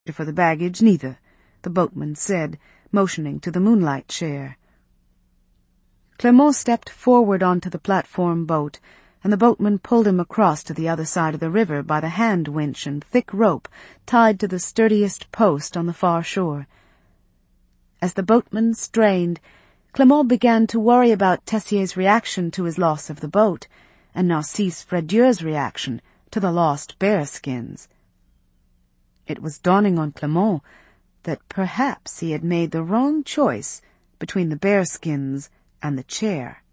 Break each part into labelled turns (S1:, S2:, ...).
S1: for the baggage, neither, the boatman said, motioning to the moonlight chair. Clement stepped forward onto the platform boat, and the boatman pulled him across to the other side of the river by the hand winch and thick rope tied to the sturdiest post on the far shore. As the boatman strained, Clement began to worry about Tessier's reaction to his loss of the boat, and Narcisse Fredieur's reaction to the lost bearskins. It was dawning on Clement that perhaps he had made the wrong choice between the bearskins and the chair.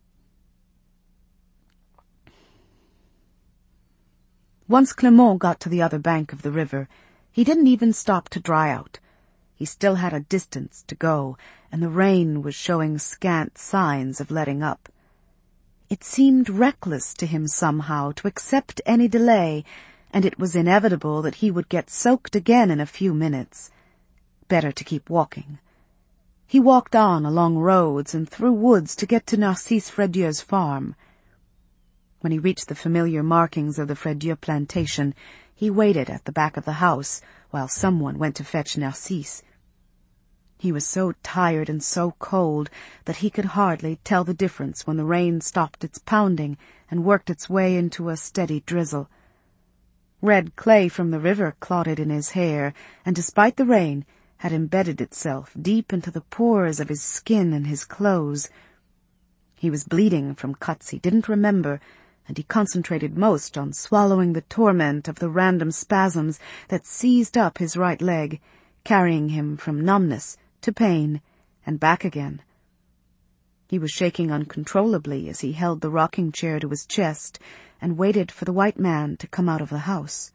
S1: Once Clement got to the other bank of the river, he didn't even stop to dry out. He still had a distance to go, and the rain was showing scant signs of letting up. It seemed reckless to him somehow to accept any delay, and it was inevitable that he would get soaked again in a few minutes. Better to keep walking. He walked on along roads and through woods to get to Narcisse Fredieur's farm. When he reached the familiar markings of the Fredieu plantation, he waited at the back of the house while someone went to fetch Narcisse. He was so tired and so cold that he could hardly tell the difference when the rain stopped its pounding and worked its way into a steady drizzle. Red clay from the river clotted in his hair, and despite the rain, had embedded itself deep into the pores of his skin and his clothes. He was bleeding from cuts he didn't remember, and he concentrated most on swallowing the torment of the random spasms that seized up his right leg, carrying him from numbness to pain and back again. He was shaking uncontrollably as he held the rocking chair to his chest and waited for the white man to come out of the house.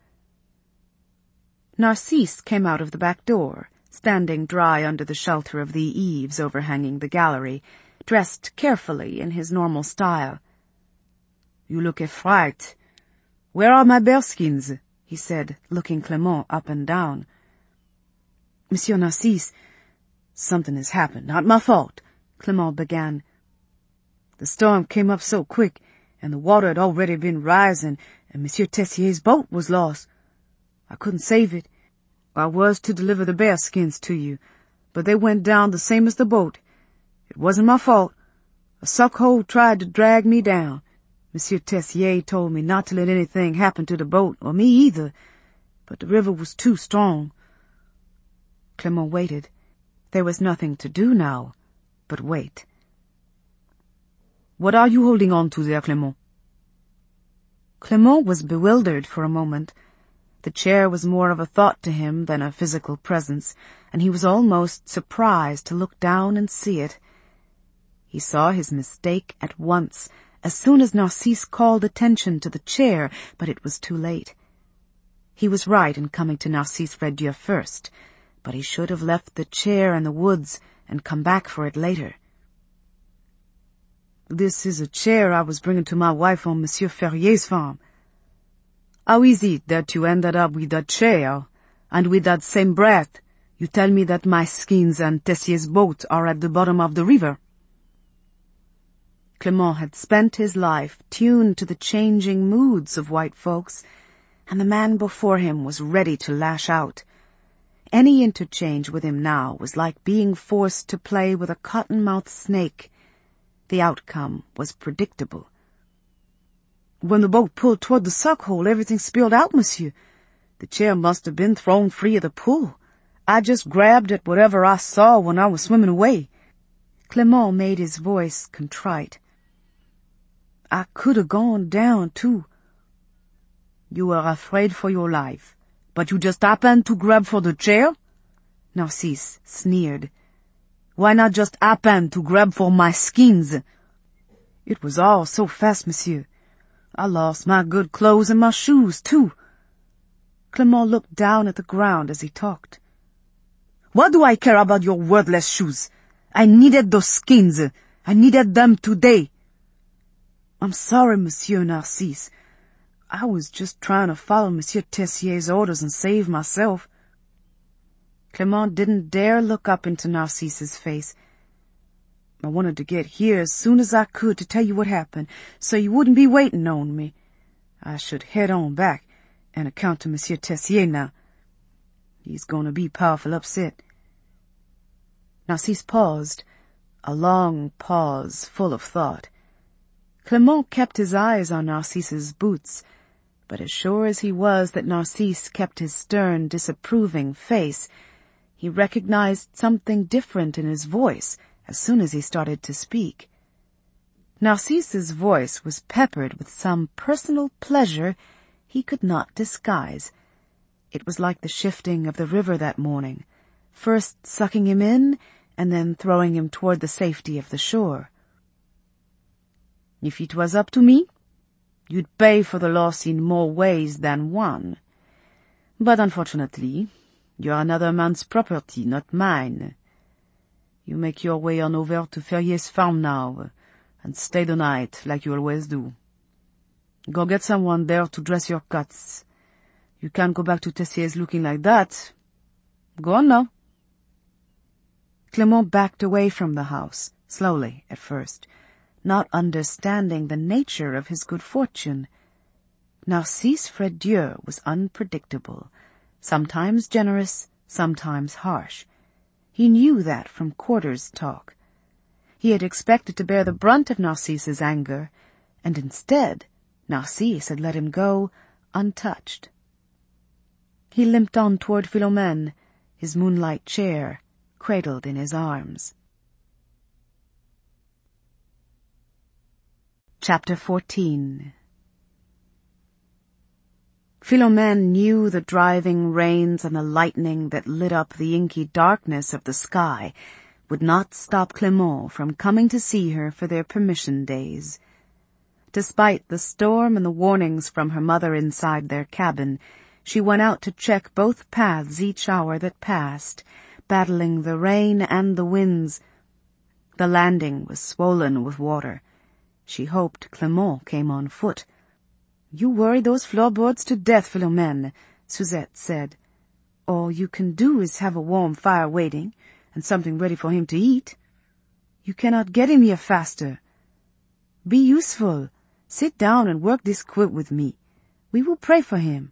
S1: Narcisse came out of the back door, standing dry under the shelter of the eaves overhanging the gallery, dressed carefully in his normal style. "You look affrighted. Where are my bearskins?" he said, looking Clement up and down. "Monsieur Narcisse, something has happened, not my fault," Clement began. "The storm came up so quick, and the water had already been rising, and Monsieur Tessier's boat was lost. I couldn't save it. I was to deliver the bearskins to you, but they went down the same as the boat. It wasn't my fault. A suck-hole tried to drag me down. Monsieur Tessier told me not to let anything happen to the boat, or me either, but the river was too strong." Clement waited. There was nothing to do now but wait. "What are you holding on to there, Clement?" Clement was bewildered for a moment. The chair was more of a thought to him than a physical presence, and he was almost surprised to look down and see it. He saw his mistake at once, as soon as Narcisse called attention to the chair, but it was too late. He was right in coming to Narcisse Fredieu first, but he should have left the chair in the woods and come back for it later. "This is a chair I was bringing to my wife on Monsieur Ferrier's farm." "How is it that you ended up with that chair, and with that same breath you tell me that my skins and Tessier's boat are at the bottom of the river?" Clement had spent his life tuned to the changing moods of white folks, and the man before him was ready to lash out. Any interchange with him now was like being forced to play with a cotton-mouthed snake. The outcome was predictable. "When the boat pulled toward the suck-hole, everything spilled out, monsieur. The chair must have been thrown free of the pull. I just grabbed at whatever I saw when I was swimming away." Clement made his voice contrite. "I could have gone down, too." "You were afraid for your life, but you just happened to grab for the chair?" Narcisse sneered. "Why not just happen to grab for my skins?" "It was all so fast, monsieur. I lost my good clothes and my shoes, too." Clement looked down at the ground as he talked. "What do I care about your worthless shoes? I needed those skins. I needed them today." "I'm sorry, Monsieur Narcisse. I was just trying to follow Monsieur Tessier's orders and save myself." Clement didn't dare look up into Narcisse's face. "I wanted to get here as soon as I could to tell you what happened, so you wouldn't be waiting on me. I should head on back and account to Monsieur Tessier now." He's gonna be powerful upset." Narcisse paused, a long pause full of thought. Clement kept his eyes on Narcisse's boots, but as sure as he was that Narcisse kept his stern, disapproving face, he recognized something different in his voice as soon as he started to speak. Narcisse's voice was peppered with some personal pleasure he could not disguise. It was like the shifting of the river that morning, first sucking him in and then throwing him toward the safety of the shore. "If it was up to me, you'd pay for the loss in more ways than one. But unfortunately, you're another man's property, not mine. You make your way on over to Ferrier's farm now, and stay the night like you always do. Go get someone there to dress your cuts. You can't go back to Tessier's looking like that. Go on now." Clement backed away from the house, slowly at first, not understanding the nature of his good fortune. Narcisse Fredieu was unpredictable, sometimes generous, sometimes harsh. He knew that from Quarter's talk. He had expected to bear the brunt of Narcisse's anger, and instead, Narcisse had let him go untouched. He limped on toward Philomène, his moonlight chair cradled in his arms. Chapter 14. Philomène knew the driving rains and the lightning that lit up the inky darkness of the sky would not stop Clement from coming to see her for their permission days. Despite the storm and the warnings from her mother inside their cabin, she went out to check both paths each hour that passed, battling the rain and the winds. The landing was swollen with water. She hoped Clement came on foot. "You worry those floorboards to death, Philomène," Suzette said. "All you can do is have a warm fire waiting, and something ready for him to eat. You cannot get him here faster. Be useful. Sit down and work this quilt with me. We will pray for him."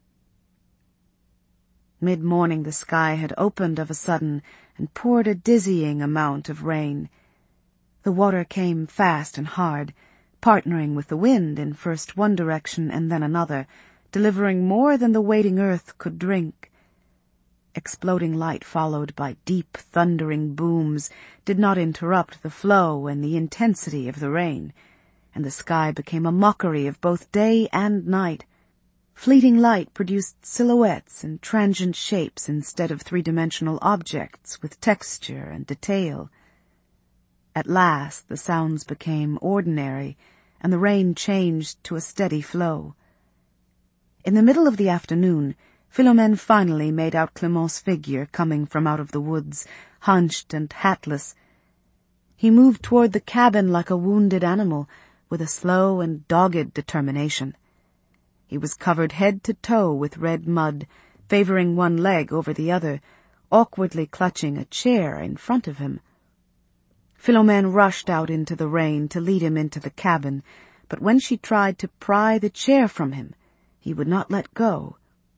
S1: Mid-morning the sky had opened of a sudden and poured a dizzying amount of rain. The water came fast and hard, partnering with the wind in first one direction and then another, delivering more than the waiting earth could drink. Exploding light followed by deep, thundering booms did not interrupt the flow and the intensity of the rain, and the sky became a mockery of both day and night. Fleeting light produced silhouettes and transient shapes instead of three-dimensional objects with texture and detail. At last the sounds became ordinary, and the rain changed to a steady flow. In the middle of the afternoon, Philomène finally made out Clement's figure coming from out of the woods, hunched and hatless. He moved toward the cabin like a wounded animal, with a slow and dogged determination. He was covered head to toe with red mud, favoring one leg over the other, awkwardly clutching a chair in front of him. Philomène rushed out into the rain to lead him into the cabin, but when she tried to pry the chair from him, he would not let go.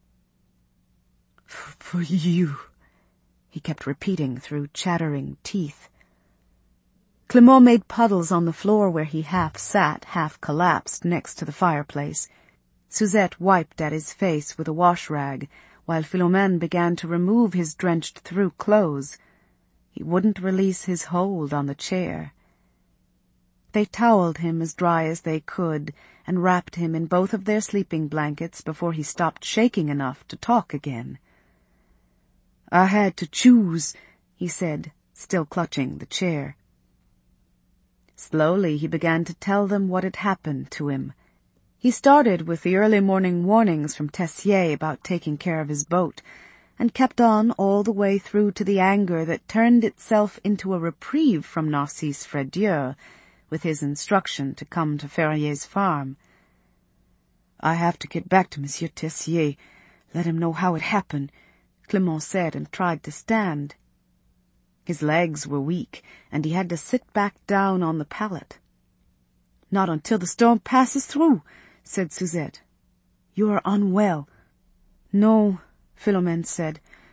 S1: "For you," he kept repeating through chattering teeth. Clement made puddles on the floor where he half sat, half collapsed next to the fireplace. Suzette wiped at his face with a wash-rag, while Philomène began to remove his drenched-through clothes. He wouldn't release his hold on the chair. They toweled him as dry as they could and wrapped him in both of their sleeping blankets before he stopped shaking enough to talk again. "I had to choose," he said, still clutching the chair. Slowly he began to tell them what had happened to him. He started with the early morning warnings from Tessier about taking care of his boat, and kept on all the way through to the anger that turned itself into a reprieve from Narcisse Fredieu, with his instruction to come to Ferrier's farm. "I have to get back to Monsieur Tessier, let him know how it happened," Clement said, and tried to stand. His legs were weak, and he had to sit back down on the pallet. "Not until the storm passes through," said Suzette. "You are unwell." "No," Philomène said.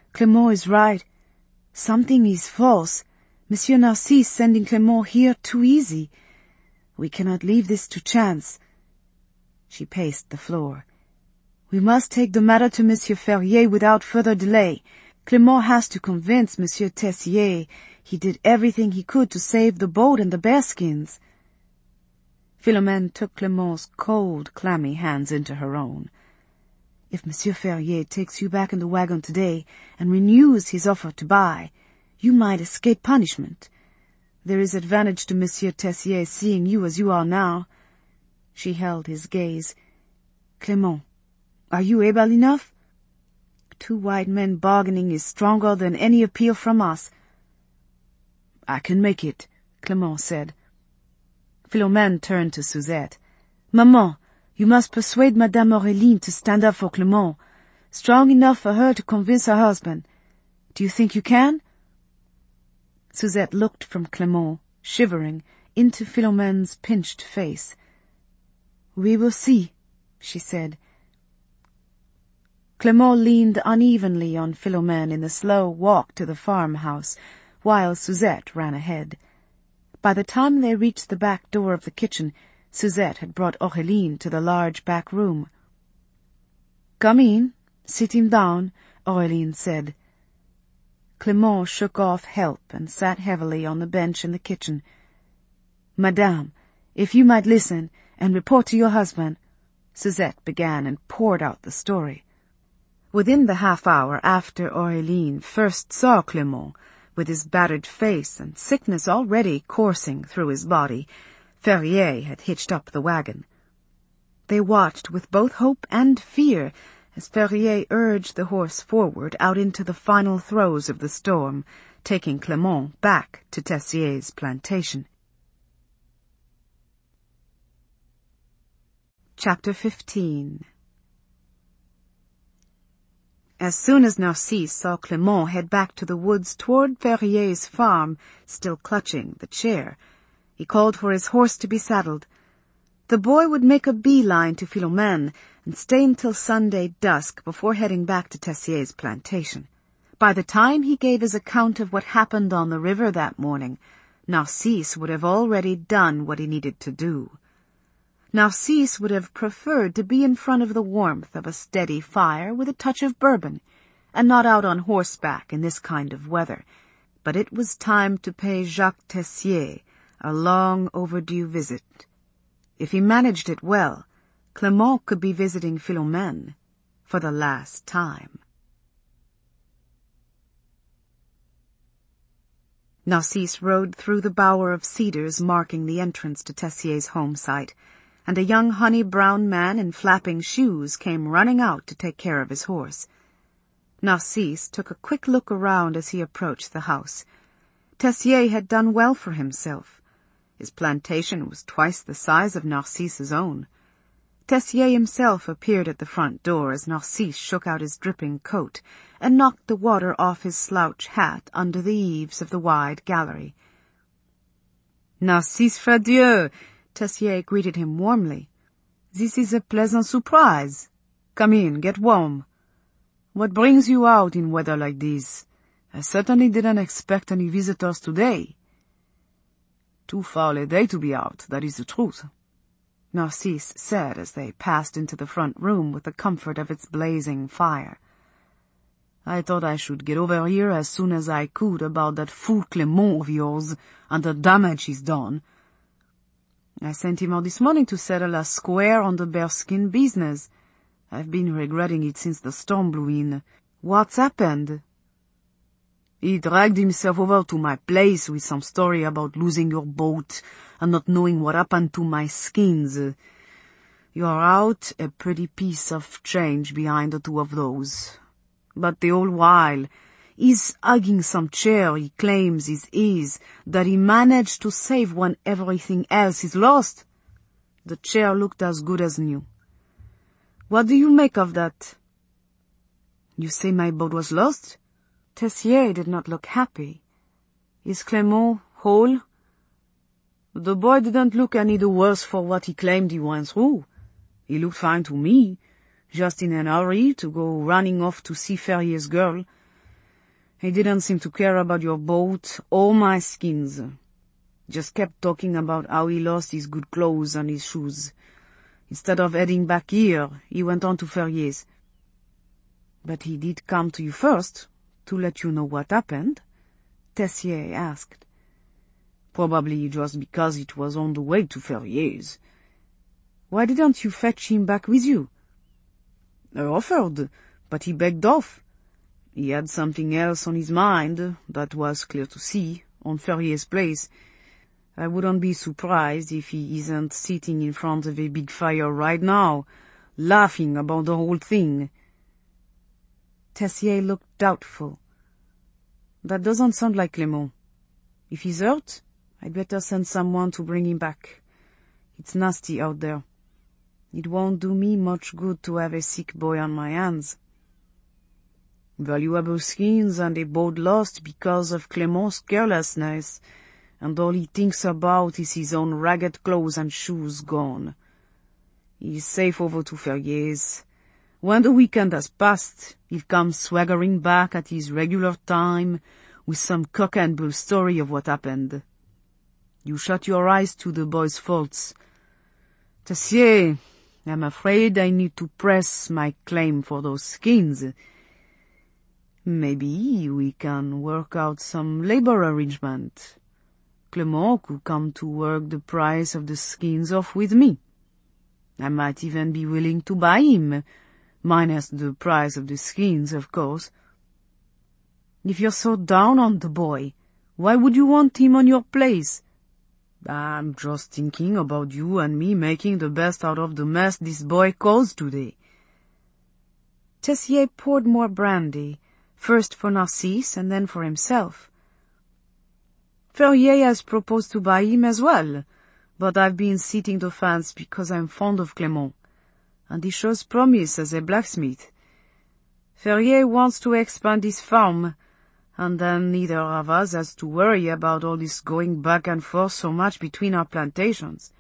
S1: Clement is right. Something is false. Monsieur Narcisse sending Clement here too easy. We cannot leave this to chance. She paced the floor. We must take the matter to Monsieur Ferrier without further delay. Clement has to convince Monsieur Tessier he did everything he could to save the boat and the bearskins. Philomène took Clement's cold, clammy hands into her own. If Monsieur Ferrier takes you back in the wagon today and renews his offer to buy, you might escape punishment. There is advantage to Monsieur Tessier seeing you as you are now. She held his gaze. Clement, are you able enough? 2 white men bargaining is stronger than any appeal from us. I can make it, Clement said. Philomène turned to Suzette. Maman, you must persuade Madame Auréline to stand up for Clement. Strong enough for her to convince her husband. Do you think you can? Suzette looked from Clement, shivering, into Philomène's pinched face. We will see, she said. Clement leaned unevenly on Philomène in the slow walk to the farmhouse, while Suzette ran ahead. By the time they reached the back door of the kitchen, Suzette had brought Auréline to the large back room. Come in, sit him down, Auréline said. Clement shook off help and sat heavily on the bench in the kitchen. Madame, if you might listen and report to your husband, Suzette began and poured out the story. Within the half-hour after Auréline first saw Clement, with his battered face and sickness already coursing through his body, Ferrier had hitched up the wagon. They watched with both hope and fear as Ferrier urged the horse forward out into the final throes of the storm, taking Clement back to Tessier's plantation. Chapter 15. As soon as Narcisse saw Clement head back to the woods toward Ferrier's farm, still clutching the chair, he called for his horse to be saddled. The boy would make a beeline to Philomène and stay until Sunday dusk before heading back to Tessier's plantation. By the time he gave his account of what happened on the river that morning, Narcisse would have already done what he needed to do. Narcisse would have preferred to be in front of the warmth of a steady fire with a touch of bourbon, and not out on horseback in this kind of weather. But it was time to pay Jacques Tessier a long overdue visit. If he managed it well, Clement could be visiting Philomène for the last time. Narcisse rode through the bower of cedars marking the entrance to Tessier's home site, and a young honey-brown man in flapping shoes came running out to take care of his horse. Narcisse took a quick look around as he approached the house. Tessier had done well for himself. His plantation was twice the size of Narcisse's own. Tessier himself appeared at the front door as Narcisse shook out his dripping coat and knocked the water off his slouch hat under the eaves of the wide gallery. Narcisse Fradieu! Tessier greeted him warmly. This is a pleasant surprise. Come in, get warm. What brings you out in weather like this? I certainly didn't expect any visitors today. Too foul a day to be out, that is the truth, Narcisse said as they passed into the front room with the comfort of its blazing fire. I thought I should get over here as soon as I could about that fool Clement of yours and the damage he's done. I sent him out this morning to settle us square on the bearskin business. I've been regretting it since the storm blew in. What's happened? He dragged himself over to my place with some story about losing your boat and not knowing what happened to my skins. You're out a pretty piece of change behind the two of those. But the whole while, he's hugging some chair he claims is his, that he managed to save when everything else is lost. The chair looked as good as new. What do you make of that? You say my boat was lost? Tessier did not look happy. Is Clement whole? The boy didn't look any the worse for what he claimed he went through. He looked fine to me, just in an hurry to go running off to see Ferrier's girl. He didn't seem to care about your boat or my skins. Just kept talking about how he lost his good clothes and his shoes. Instead of heading back here, he went on to Ferrier's. But he did come to you first, to let you know what happened? Tessier asked. Probably just because it was on the way to Ferrier's. Why didn't you fetch him back with you? I offered, but he begged off. He had something else on his mind, that was clear to see, on Ferrier's place. I wouldn't be surprised if he isn't sitting in front of a big fire right now, laughing about the whole thing. Tessier looked doubtful. That doesn't sound like Clément. If he's hurt, I'd better send someone to bring him back. It's nasty out there. It won't do me much good to have a sick boy on my hands. Valuable skins and a boat lost because of Clément's carelessness, and all he thinks about is his own ragged clothes and shoes gone. He's safe over to Ferrier's. When the weekend has passed, he'll come swaggering back at his regular time with some cock-and-bull story of what happened. You shut your eyes to the boy's faults. Tessier, I'm afraid I need to press my claim for those skins. Maybe we can work out some labor arrangement. Clément could come to work the price of the skins off with me. I might even be willing to buy him, minus the price of the skins, of course. If you're so down on the boy, why would you want him on your place? I'm just thinking about you and me making the best out of the mess this boy caused today. Tessier poured more brandy, first for Narcisse and then for himself. Ferrier has proposed to buy him as well, but I've been sitting the fence because I'm fond of Clément, and he shows promise as a blacksmith. Ferrier wants to expand his farm, and then neither of us has to worry about all this going back and forth so much between our plantations.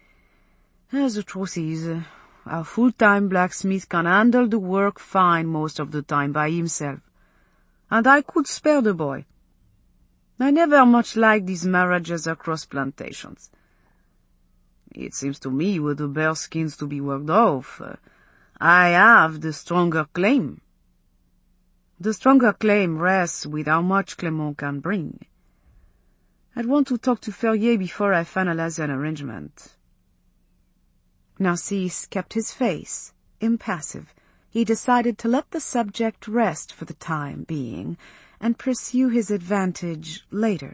S1: The truth is, our full-time blacksmith can handle the work fine most of the time by himself, and I could spare the boy. I never much liked these marriages across plantations. It seems to me with the bear skins to be worked off, I have the stronger claim. The stronger claim rests with how much Clément can bring. I'd want to talk to Ferrier before I finalize an arrangement. Narcisse kept his face impassive. He decided to let the subject rest for the time being and pursue his advantage later.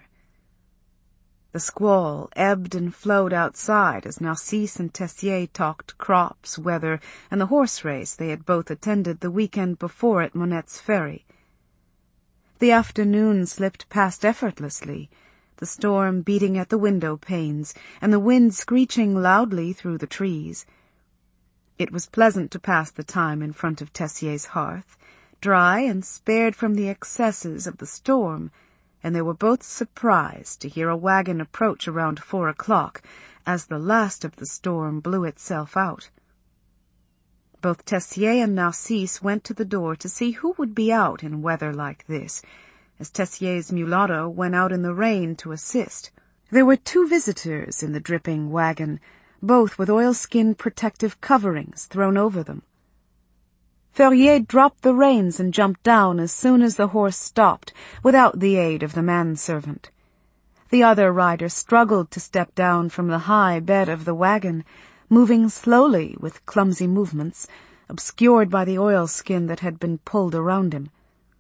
S1: The squall ebbed and flowed outside as Narcisse and Tessier talked crops, weather, and the horse race they had both attended the weekend before at Monette's Ferry. The afternoon slipped past effortlessly, the storm beating at the window panes and the wind screeching loudly through the trees. It was pleasant to pass the time in front of Tessier's hearth, dry and spared from the excesses of the storm, and they were both surprised to hear a wagon approach around 4 o'clock as the last of the storm blew itself out. Both Tessier and Narcisse went to the door to see who would be out in weather like this, as Tessier's mulatto went out in the rain to assist. There were 2 visitors in the dripping wagon, both with oilskin protective coverings thrown over them. Ferrier dropped the reins and jumped down as soon as the horse stopped, without the aid of the manservant. The other rider struggled to step down from the high bed of the wagon, moving slowly with clumsy movements, obscured by the oilskin that had been pulled around him.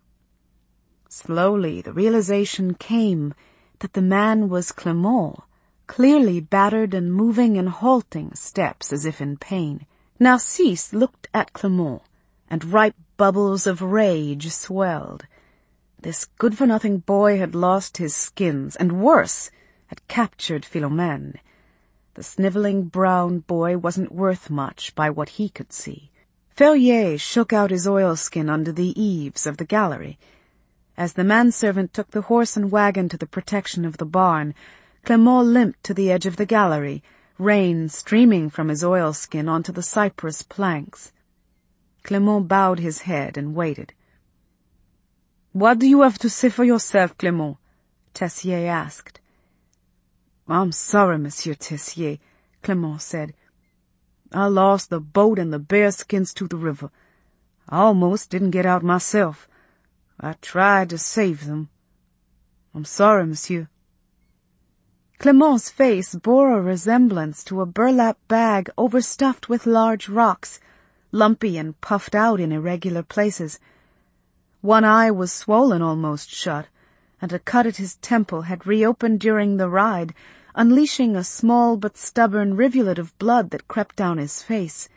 S1: Slowly the realization came that the man was Clément, clearly battered and moving in halting steps as if in pain. Narcisse looked at Clément, and ripe bubbles of rage swelled. This good-for-nothing boy had lost his skins, and worse, had captured Philomène. The sniveling brown boy wasn't worth much by what he could see. Ferrier shook out his oilskin under the eaves of the gallery. As the manservant took the horse and wagon to the protection of the barn, Clément limped to the edge of the gallery, rain streaming from his oilskin onto the cypress planks. Clément bowed his head and waited. "What do you have to say for yourself, Clement?" Tessier asked. "I'm sorry, Monsieur Tessier," Clement said. "I lost the boat and the bearskins to the river. I almost didn't get out myself. I tried to save them. I'm sorry, monsieur." Clement's face bore a resemblance to a burlap bag overstuffed with large rocks, lumpy and puffed out in irregular places. One eye was swollen almost shut, and a cut at his temple had reopened during the ride, unleashing a small but stubborn rivulet of blood that crept down his face.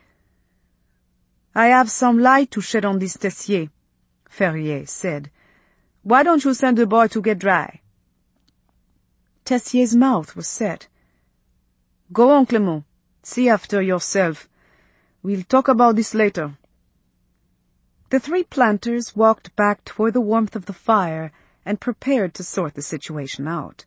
S1: "I have some light to shed on this, Tessier," Ferrier said. "Why don't you send the boy to get dry?" Tessier's mouth was set. "Go on, Clement. See after yourself. We'll talk about this later." The three planters walked back toward the warmth of the fire and prepared to sort the situation out.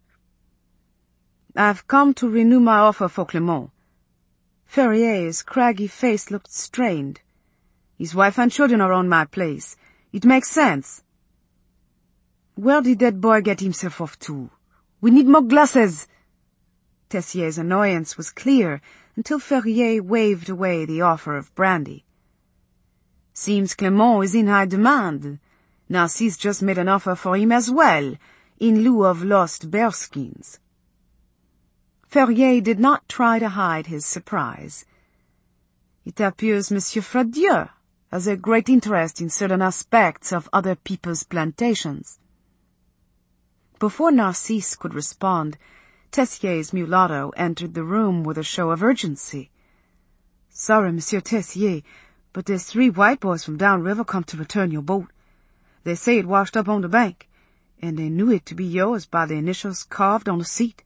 S1: "I've come to renew my offer for Clement." Ferrier's craggy face looked strained. "His wife and children are on my place. It makes sense." "Where did that boy get himself off to? We need more glasses." Tessier's annoyance was clear until Ferrier waved away the offer of brandy. "Seems Clement is in high demand. Narcisse just made an offer for him as well, in lieu of lost bearskins." Ferrier did not try to hide his surprise. "It appears Monsieur Fradieu has a great interest in certain aspects of other people's plantations." Before Narcisse could respond, Tessier's mulatto entered the room with a show of urgency. "Sorry, Monsieur Tessier, but there's 3 white boys from downriver come to return your boat. They say it washed up on the bank, and they knew it to be yours by the initials carved on the seat."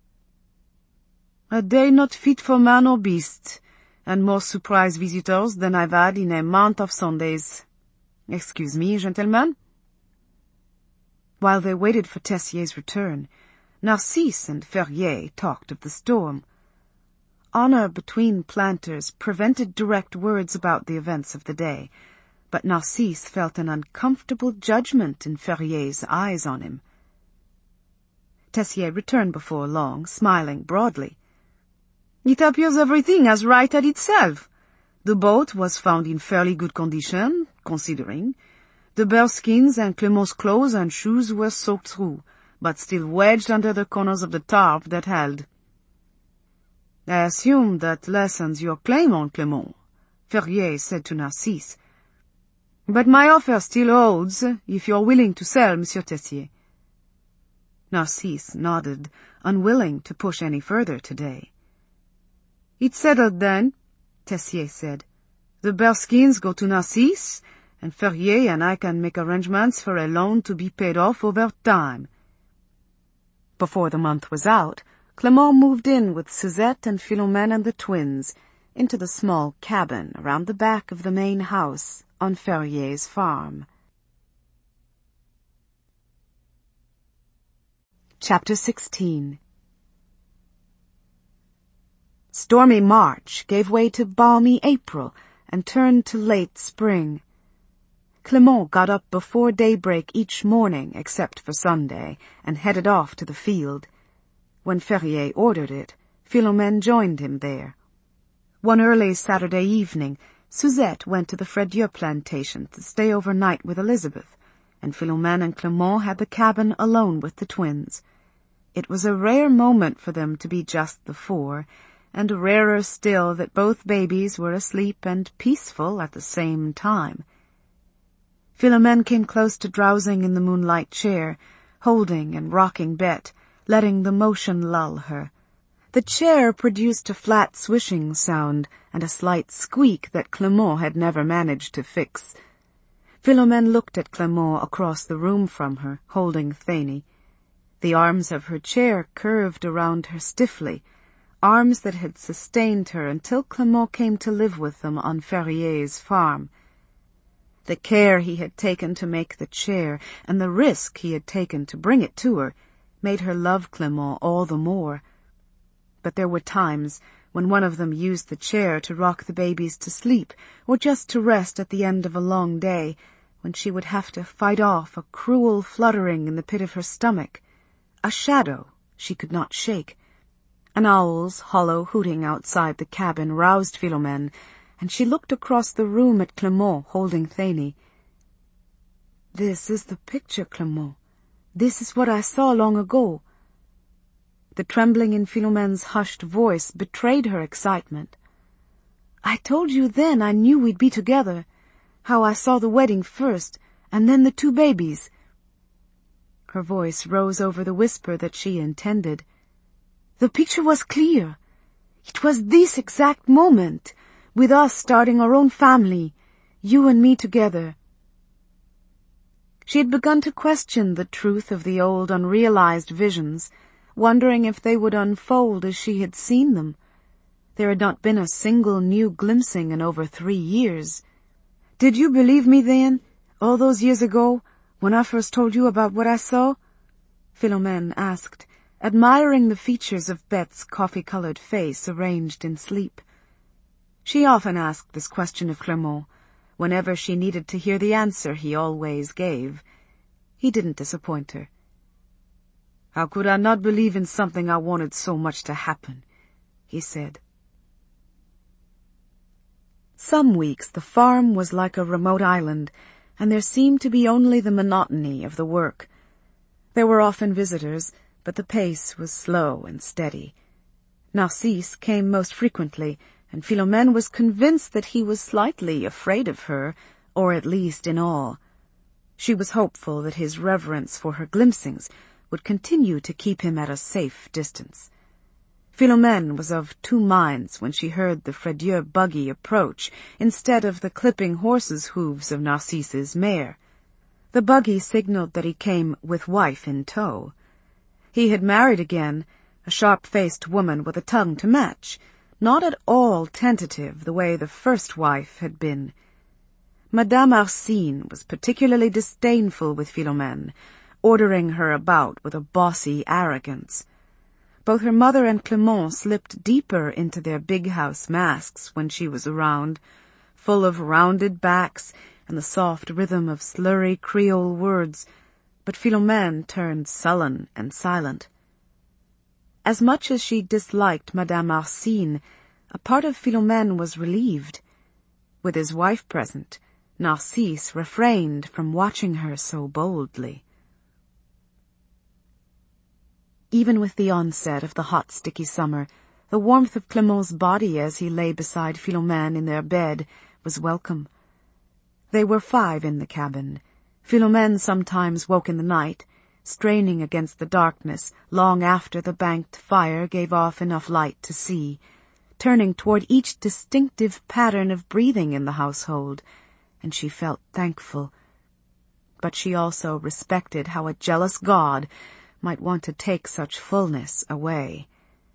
S1: "A day not fit for man or beast, and more surprise visitors than I've had in a month of Sundays. Excuse me, gentlemen." While they waited for Tessier's return, Narcisse and Ferrier talked of the storm. Honor between planters prevented direct words about the events of the day, but Narcisse felt an uncomfortable judgment in Ferrier's eyes on him. Tessier returned before long, smiling broadly. "It appears everything has righted itself. The boat was found in fairly good condition, considering. The bearskins and Clement's clothes and shoes were soaked through, but still wedged under the corners of the tarp that held." "I assume that lessens your claim on Clement," Ferrier said to Narcisse. "But my offer still holds, if you're willing to sell, Monsieur Tessier." Narcisse nodded, unwilling to push any further today. "It's settled then," Tessier said. "The bearskins go to Narcisse, and Ferrier and I can make arrangements for a loan to be paid off over time." Before the month was out, Clement moved in with Suzette and Philomène and the twins into the small cabin around the back of the main house on Ferrier's farm. Chapter 16. Stormy March gave way to balmy April and turned to late spring. Clement got up before daybreak each morning except for Sunday and headed off to the field. When Ferrier ordered it, Philomène joined him there. One early Saturday evening, Suzette went to the Fradieu plantation to stay overnight with Elizabeth, and Philomène and Clement had the cabin alone with the twins. It was a rare moment for them to be just the 4, and rarer still that both babies were asleep and peaceful at the same time. Philomène came close to drowsing in the moonlight chair, holding and rocking Bet, letting the motion lull her. The chair produced a flat swishing sound and a slight squeak that Clement had never managed to fix. Philomène looked at Clement across the room from her, holding Thanie. The arms of her chair curved around her stiffly, arms that had sustained her until Clement came to live with them on Ferrier's farm. The care he had taken to make the chair, and the risk he had taken to bring it to her, made her love Clement all the more. But there were times when one of them used the chair to rock the babies to sleep, or just to rest at the end of a long day, when she would have to fight off a cruel fluttering in the pit of her stomach, a shadow she could not shake. An owl's hollow hooting outside the cabin roused Philomène, and she looked across the room at Clement holding Thenie. "This is the picture, Clement. This is what I saw long ago." The trembling in Philomène's hushed voice betrayed her excitement. "I told you then I knew we'd be together. How I saw the wedding first, and then the 2 babies. Her voice rose over the whisper that she intended. "The picture was clear. It was this exact moment, with us starting our own family, you and me together." She had begun to question the truth of the old unrealized visions, wondering if they would unfold as she had seen them. There had not been a single new glimpsing in over 3 years. "Did you believe me then, all those years ago, when I first told you about what I saw?" Philomène asked, admiring the features of Bette's coffee-colored face arranged in sleep. She often asked this question of Clement. Whenever she needed to hear the answer he always gave. He didn't disappoint her. "How could I not believe in something I wanted so much to happen?" he said. Some weeks the farm was like a remote island, and there seemed to be only the monotony of the work. There were often visitors, but the pace was slow and steady. Narcisse came most frequently, and Philomène was convinced that he was slightly afraid of her, or at least in awe. She was hopeful that his reverence for her glimpsings would continue to keep him at a safe distance. Philomène was of 2 minds when she heard the Fredieu buggy approach instead of the clipping horse's hooves of Narcisse's mare. The buggy signaled that he came with wife in tow. He had married again, a sharp-faced woman with a tongue to match, not at all tentative the way the first wife had been. Madame Arsine was particularly disdainful with Philomène, ordering her about with a bossy arrogance. Both her mother and Clement slipped deeper into their big house masks when she was around, full of rounded backs and the soft rhythm of slurry Creole words, but Philomène turned sullen and silent. As much as she disliked Madame Arsine, a part of Philomène was relieved. With his wife present, Narcisse refrained from watching her so boldly. Even with the onset of the hot, sticky summer, the warmth of Clement's body as he lay beside Philomène in their bed was welcome. They were 5 in the cabin. Philomène sometimes woke in the night, straining against the darkness long after the banked fire gave off enough light to see, turning toward each distinctive pattern of breathing in the household, and she felt thankful. But she also respected how a jealous God might want to take such fullness away.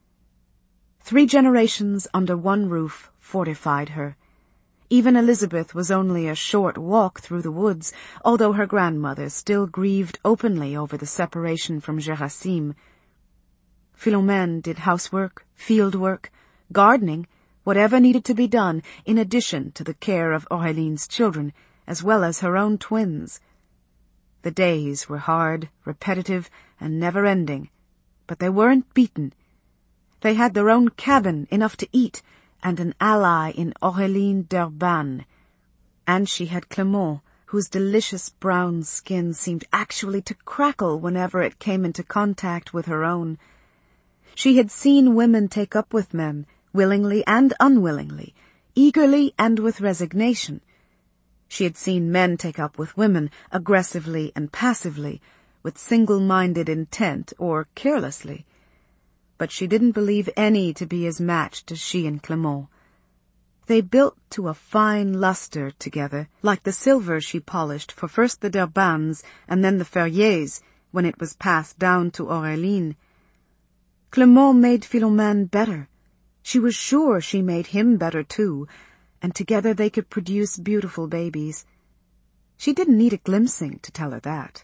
S1: 3 generations under one roof fortified her. Even Elizabeth was only a short walk through the woods, although her grandmother still grieved openly over the separation from Gerasim. Philomène did housework, field work, gardening, whatever needed to be done, in addition to the care of Aureline's children, as well as her own twins. The days were hard, repetitive, and never-ending, but they weren't beaten. They had their own cabin, enough to eat, and an ally in Aureline d'Urban. And she had Clement, whose delicious brown skin seemed actually to crackle whenever it came into contact with her own. She had seen women take up with men, willingly and unwillingly, eagerly and with resignation. She had seen men take up with women, aggressively and passively, with single-minded intent or carelessly. But she didn't believe any to be as matched as she and Clement. They built to a fine luster together, like the silver she polished for first the d'Urbans and then the Ferriers, when it was passed down to Aureline. Clement made Philomène better. She was sure she made him better too, and together they could produce beautiful babies. She didn't need a glimpsing to tell her that.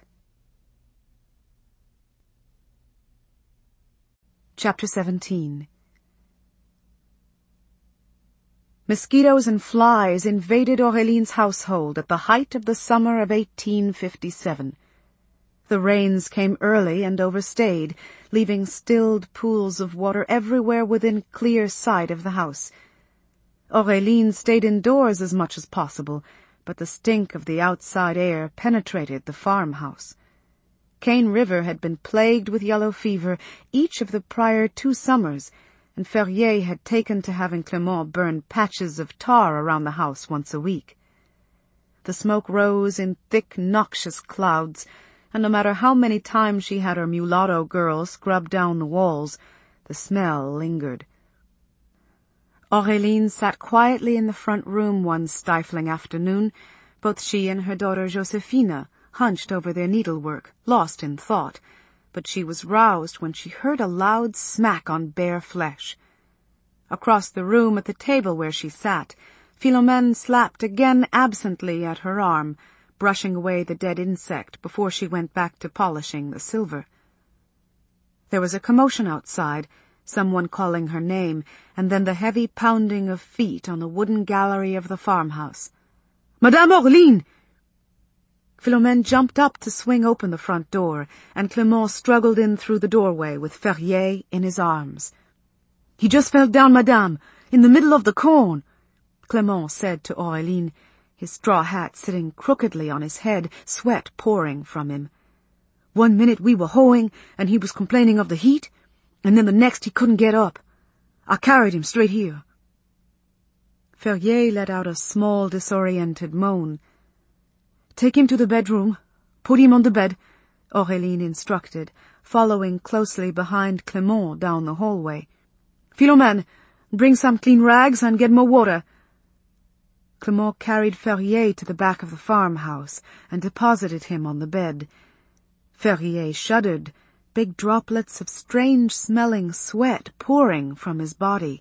S1: Chapter 17. Mosquitoes and flies invaded Aureline's household at the height of the summer of 1857. The rains came early and overstayed, leaving stilled pools of water everywhere within clear sight of the house. Aureline stayed indoors as much as possible, but the stink of the outside air penetrated the farmhouse. Cane River had been plagued with yellow fever each of the prior 2 summers, and Ferrier had taken to having Clement burn patches of tar around the house once a week. The smoke rose in thick, noxious clouds, and no matter how many times she had her mulatto girl scrub down the walls, the smell lingered. Aureline sat quietly in the front room one stifling afternoon. Both she and her daughter Josephina hunched over their needlework, lost in thought, but she was roused when she heard a loud smack on bare flesh. Across the room at the table where she sat, Philomène slapped again absently at her arm, brushing away the dead insect before she went back to polishing the silver. There was a commotion outside, someone calling her name, and then the heavy pounding of feet on the wooden gallery of the farmhouse. "Madame Aureline!" Philomène jumped up to swing open the front door, and Clement struggled in through the doorway with Ferrier in his arms. "He just fell down, madame, in the middle of the corn," Clement said to Aureline, his straw hat sitting crookedly on his head, sweat pouring from him. "One minute we were hoeing, and he was complaining of the heat, and then the next he couldn't get up. I carried him straight here." Ferrier let out a small, disoriented moan. "Take him to the bedroom. Put him on the bed," Aureline instructed, following closely behind Clement down the hallway. "Philomène, bring some clean rags and get more water." Clement carried Ferrier to the back of the farmhouse and deposited him on the bed. Ferrier shuddered, big droplets of strange-smelling sweat pouring from his body.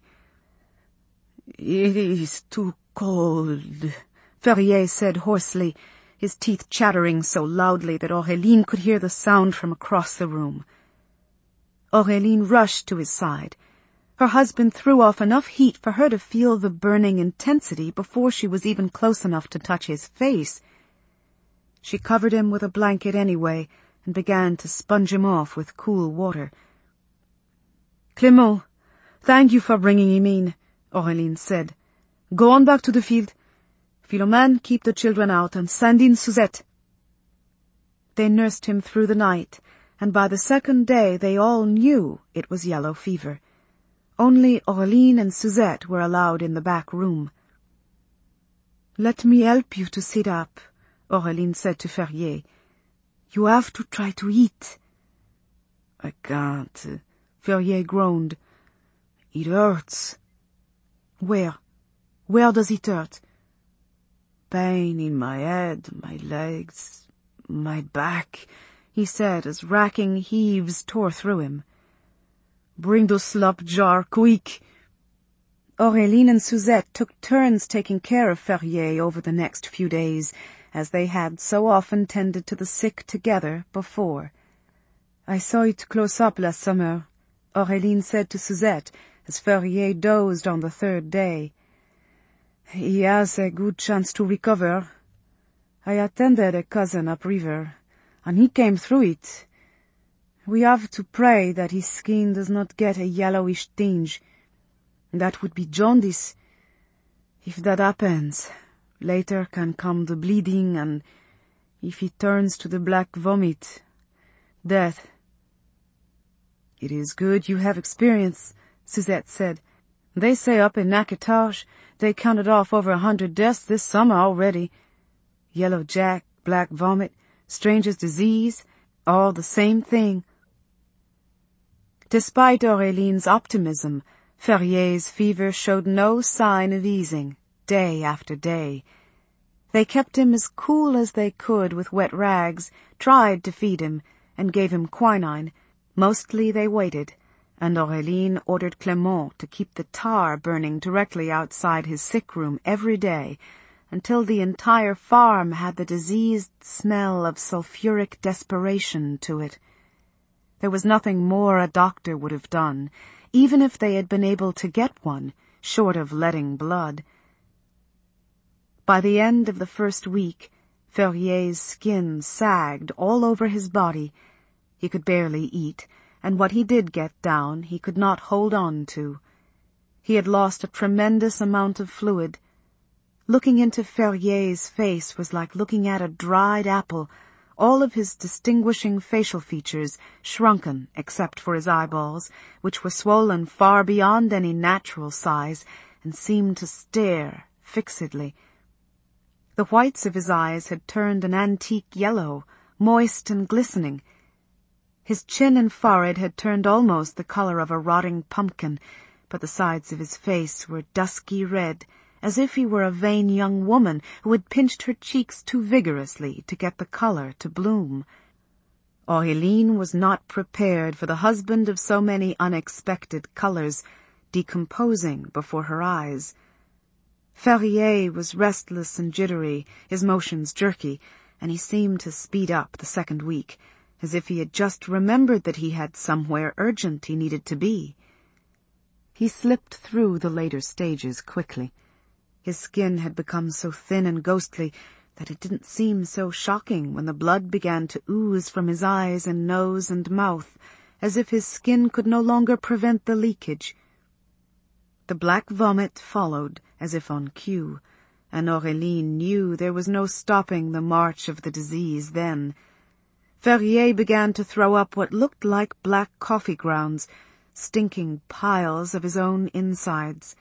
S1: "It is too cold," Ferrier said hoarsely, his teeth chattering so loudly that Aureline could hear the sound from across the room. Aureline rushed to his side. Her husband threw off enough heat for her to feel the burning intensity before she was even close enough to touch his face. She covered him with a blanket anyway and began to sponge him off with cool water. "Clement, thank you for bringing him in," Aureline said. "Go on back to the field. Philomène, keep the children out and send in Suzette." They nursed him through the night, and by the second day they all knew it was yellow fever. Only Aureline and Suzette were allowed in the back room. "Let me help you to sit up," Aureline said to Ferrier. "You have to try to eat." "I can't," Ferrier groaned. "It hurts." "Where? Where does it hurt?" "Pain in my head, my legs, my back," he said as racking heaves tore through him. "Bring the slop jar, quick." Aureline and Suzette took turns taking care of Ferrier over the next few days, as they had so often tended to the sick together before. "I saw it close up last summer," Aureline said to Suzette, as Ferrier dozed on the 3rd day. "He has a good chance to recover. I attended a cousin upriver, and he came through it. We have to pray that his skin does not get a yellowish tinge. That would be jaundice. If that happens, later can come the bleeding, and if he turns to the black vomit, death." "It is good you have experience," Suzette said. "They say up in Nacatage they counted off over 100 deaths this summer already. Yellow jack, black vomit, stranger's disease, all the same thing." Despite Aureline's optimism, Ferrier's fever showed no sign of easing, day after day. They kept him as cool as they could with wet rags, tried to feed him, and gave him quinine. Mostly they waited, and Aureline ordered Clement to keep the tar burning directly outside his sick room every day, until the entire farm had the diseased smell of sulphuric desperation to it. There was nothing more a doctor would have done, even if they had been able to get one, short of letting blood. By the end of the first week, Ferrier's skin sagged all over his body. He could barely eat, and what he did get down he could not hold on to. He had lost a tremendous amount of fluid. Looking into Ferrier's face was like looking at a dried apple, all of his distinguishing facial features shrunken except for his eyeballs, which were swollen far beyond any natural size and seemed to stare fixedly. The whites of his eyes had turned an antique yellow, moist and glistening. His chin and forehead had turned almost the color of a rotting pumpkin, but the sides of his face were dusky red, as if he were a vain young woman who had pinched her cheeks too vigorously to get the color to bloom. Aureline was not prepared for the husband of so many unexpected colors, decomposing before her eyes. Ferrier was restless and jittery, his motions jerky, and he seemed to speed up the second week, as if he had just remembered that he had somewhere urgent he needed to be. He slipped through the later stages quickly. His skin had become so thin and ghostly that it didn't seem so shocking when the blood began to ooze from his eyes and nose and mouth, as if his skin could no longer prevent the leakage. The black vomit followed, as if on cue, and Aureline knew there was no stopping the march of the disease then. Ferrier began to throw up what looked like black coffee grounds, stinking piles of his own insides.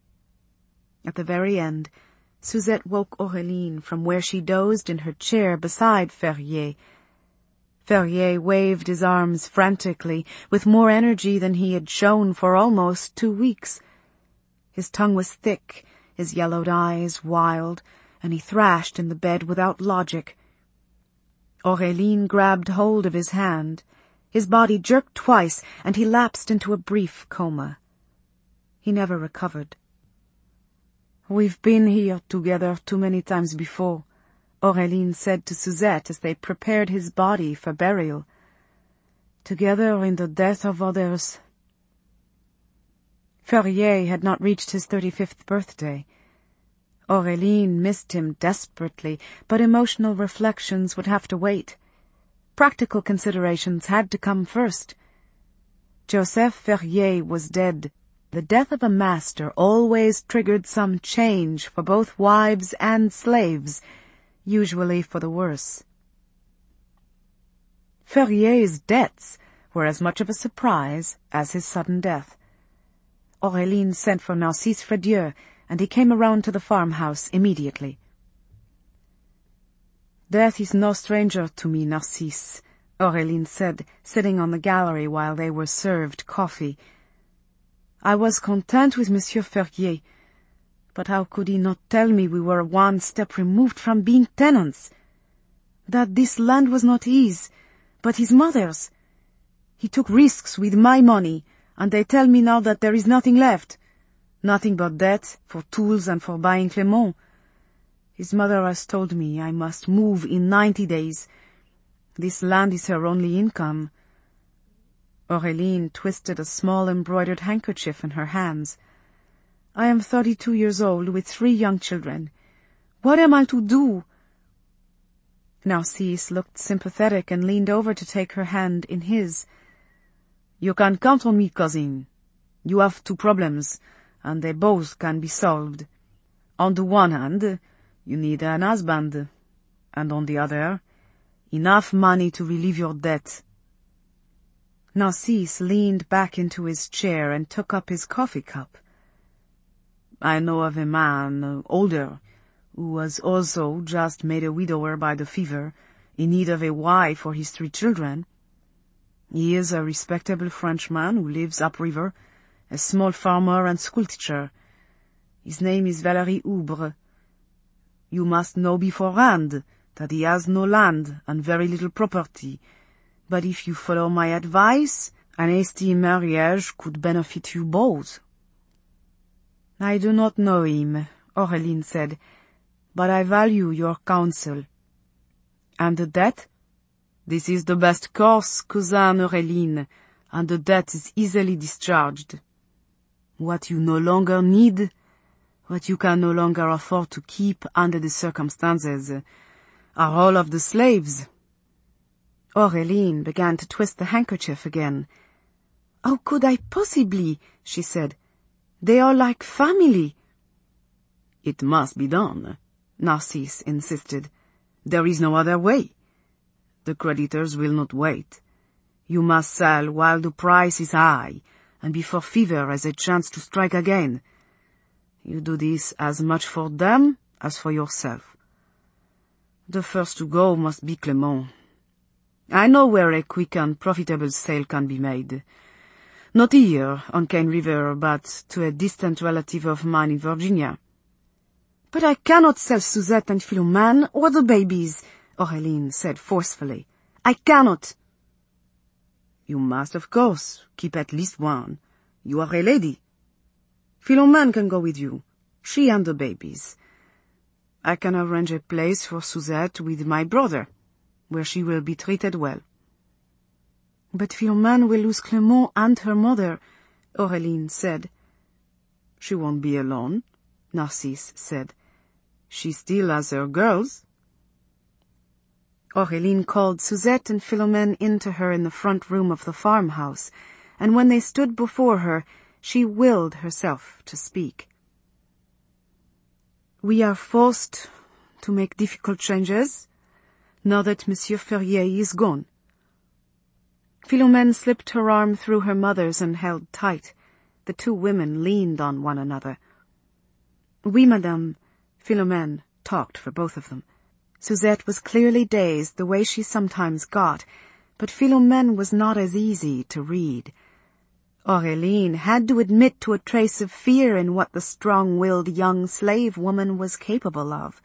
S1: At the very end, Suzette woke Aureline from where she dozed in her chair beside Ferrier. Ferrier waved his arms frantically, with more energy than he had shown for almost 2 weeks. His tongue was thick, his yellowed eyes wild, and he thrashed in the bed without logic. Aureline grabbed hold of his hand. His body jerked twice, and he lapsed into a brief coma. He never recovered. "We've been here together too many times before," Aureline said to Suzette as they prepared his body for burial. "Together in the death of others." Ferrier had not reached his 35th birthday. Aureline missed him desperately, but emotional reflections would have to wait. Practical considerations had to come first. Joseph Ferrier was dead. The death of a master always triggered some change for both wives and slaves, usually for the worse. Ferrier's debts were as much of a surprise as his sudden death. Aureline sent for Narcisse Fredieu, and he came around to the farmhouse immediately. "Death is no stranger to me, Narcisse," Aureline said, sitting on the gallery while they were served coffee. "I was content with Monsieur Ferrier, but how could he not tell me we were one step removed from being tenants? That this land was not his, but his mother's. He took risks with my money, and they tell me now that there is nothing left. Nothing but debt for tools and for buying Clément. His mother has told me I must move in 90 days. This land is her only income." Aureline twisted a small embroidered handkerchief in her hands. "I am 32 years old with 3 young children. What am I to do?" Narcisse looked sympathetic and leaned over to take her hand in his. "You can count on me, cousin. You have 2 problems, and they both can be solved. On the one hand, you need an husband, and on the other, enough money to relieve your debt." Narcisse leaned back into his chair and took up his coffee cup. "I know of a man, older, who was also just made a widower by the fever, in need of a wife for his 3 children. He is a respectable Frenchman who lives upriver, a small farmer and schoolteacher. His name is Valérie Oubre. You must know beforehand that he has no land and very little property, but if you follow my advice, an hasty marriage could benefit you both." "I do not know him," Aureline said, "but I value your counsel." "And the debt?" "This is the best course, cousin Aureline, and the debt is easily discharged." "What you no longer need?" What you can no longer afford to keep under the circumstances are all of the slaves. Aureline began to twist the handkerchief again. How could I possibly, she said. They are like family. It must be done, Narcisse insisted. There is no other way. The creditors will not wait. You must sell while the price is high, and before fever has a chance to strike again. You do this as much for them as for yourself. The first to go must be Clement. I know where a quick and profitable sale can be made. Not here, on Cane River, but to a distant relative of mine in Virginia. But I cannot sell Suzette and Philomène or the babies, Aureline said forcefully. I cannot. You must, of course, keep at least one. You are a lady. Philomène can go with you, she and the babies. I can arrange a place for Suzette with my brother, where she will be treated well. But Philomène will lose Clement and her mother, Aureline said. She won't be alone, Narcisse said. She still has her girls. Aureline called Suzette and Philomène into her in the front room of the farmhouse, and when they stood before her, she willed herself to speak. We are forced to make difficult changes, now that Monsieur Ferrier is gone. Philomène slipped her arm through her mother's and held tight. The two women leaned on one another. Oui, madame, Philomène talked for both of them. Suzette was clearly dazed the way she sometimes got, but Philomène was not as easy to read. Aureline had to admit to a trace of fear in what the strong-willed young slave woman was capable of.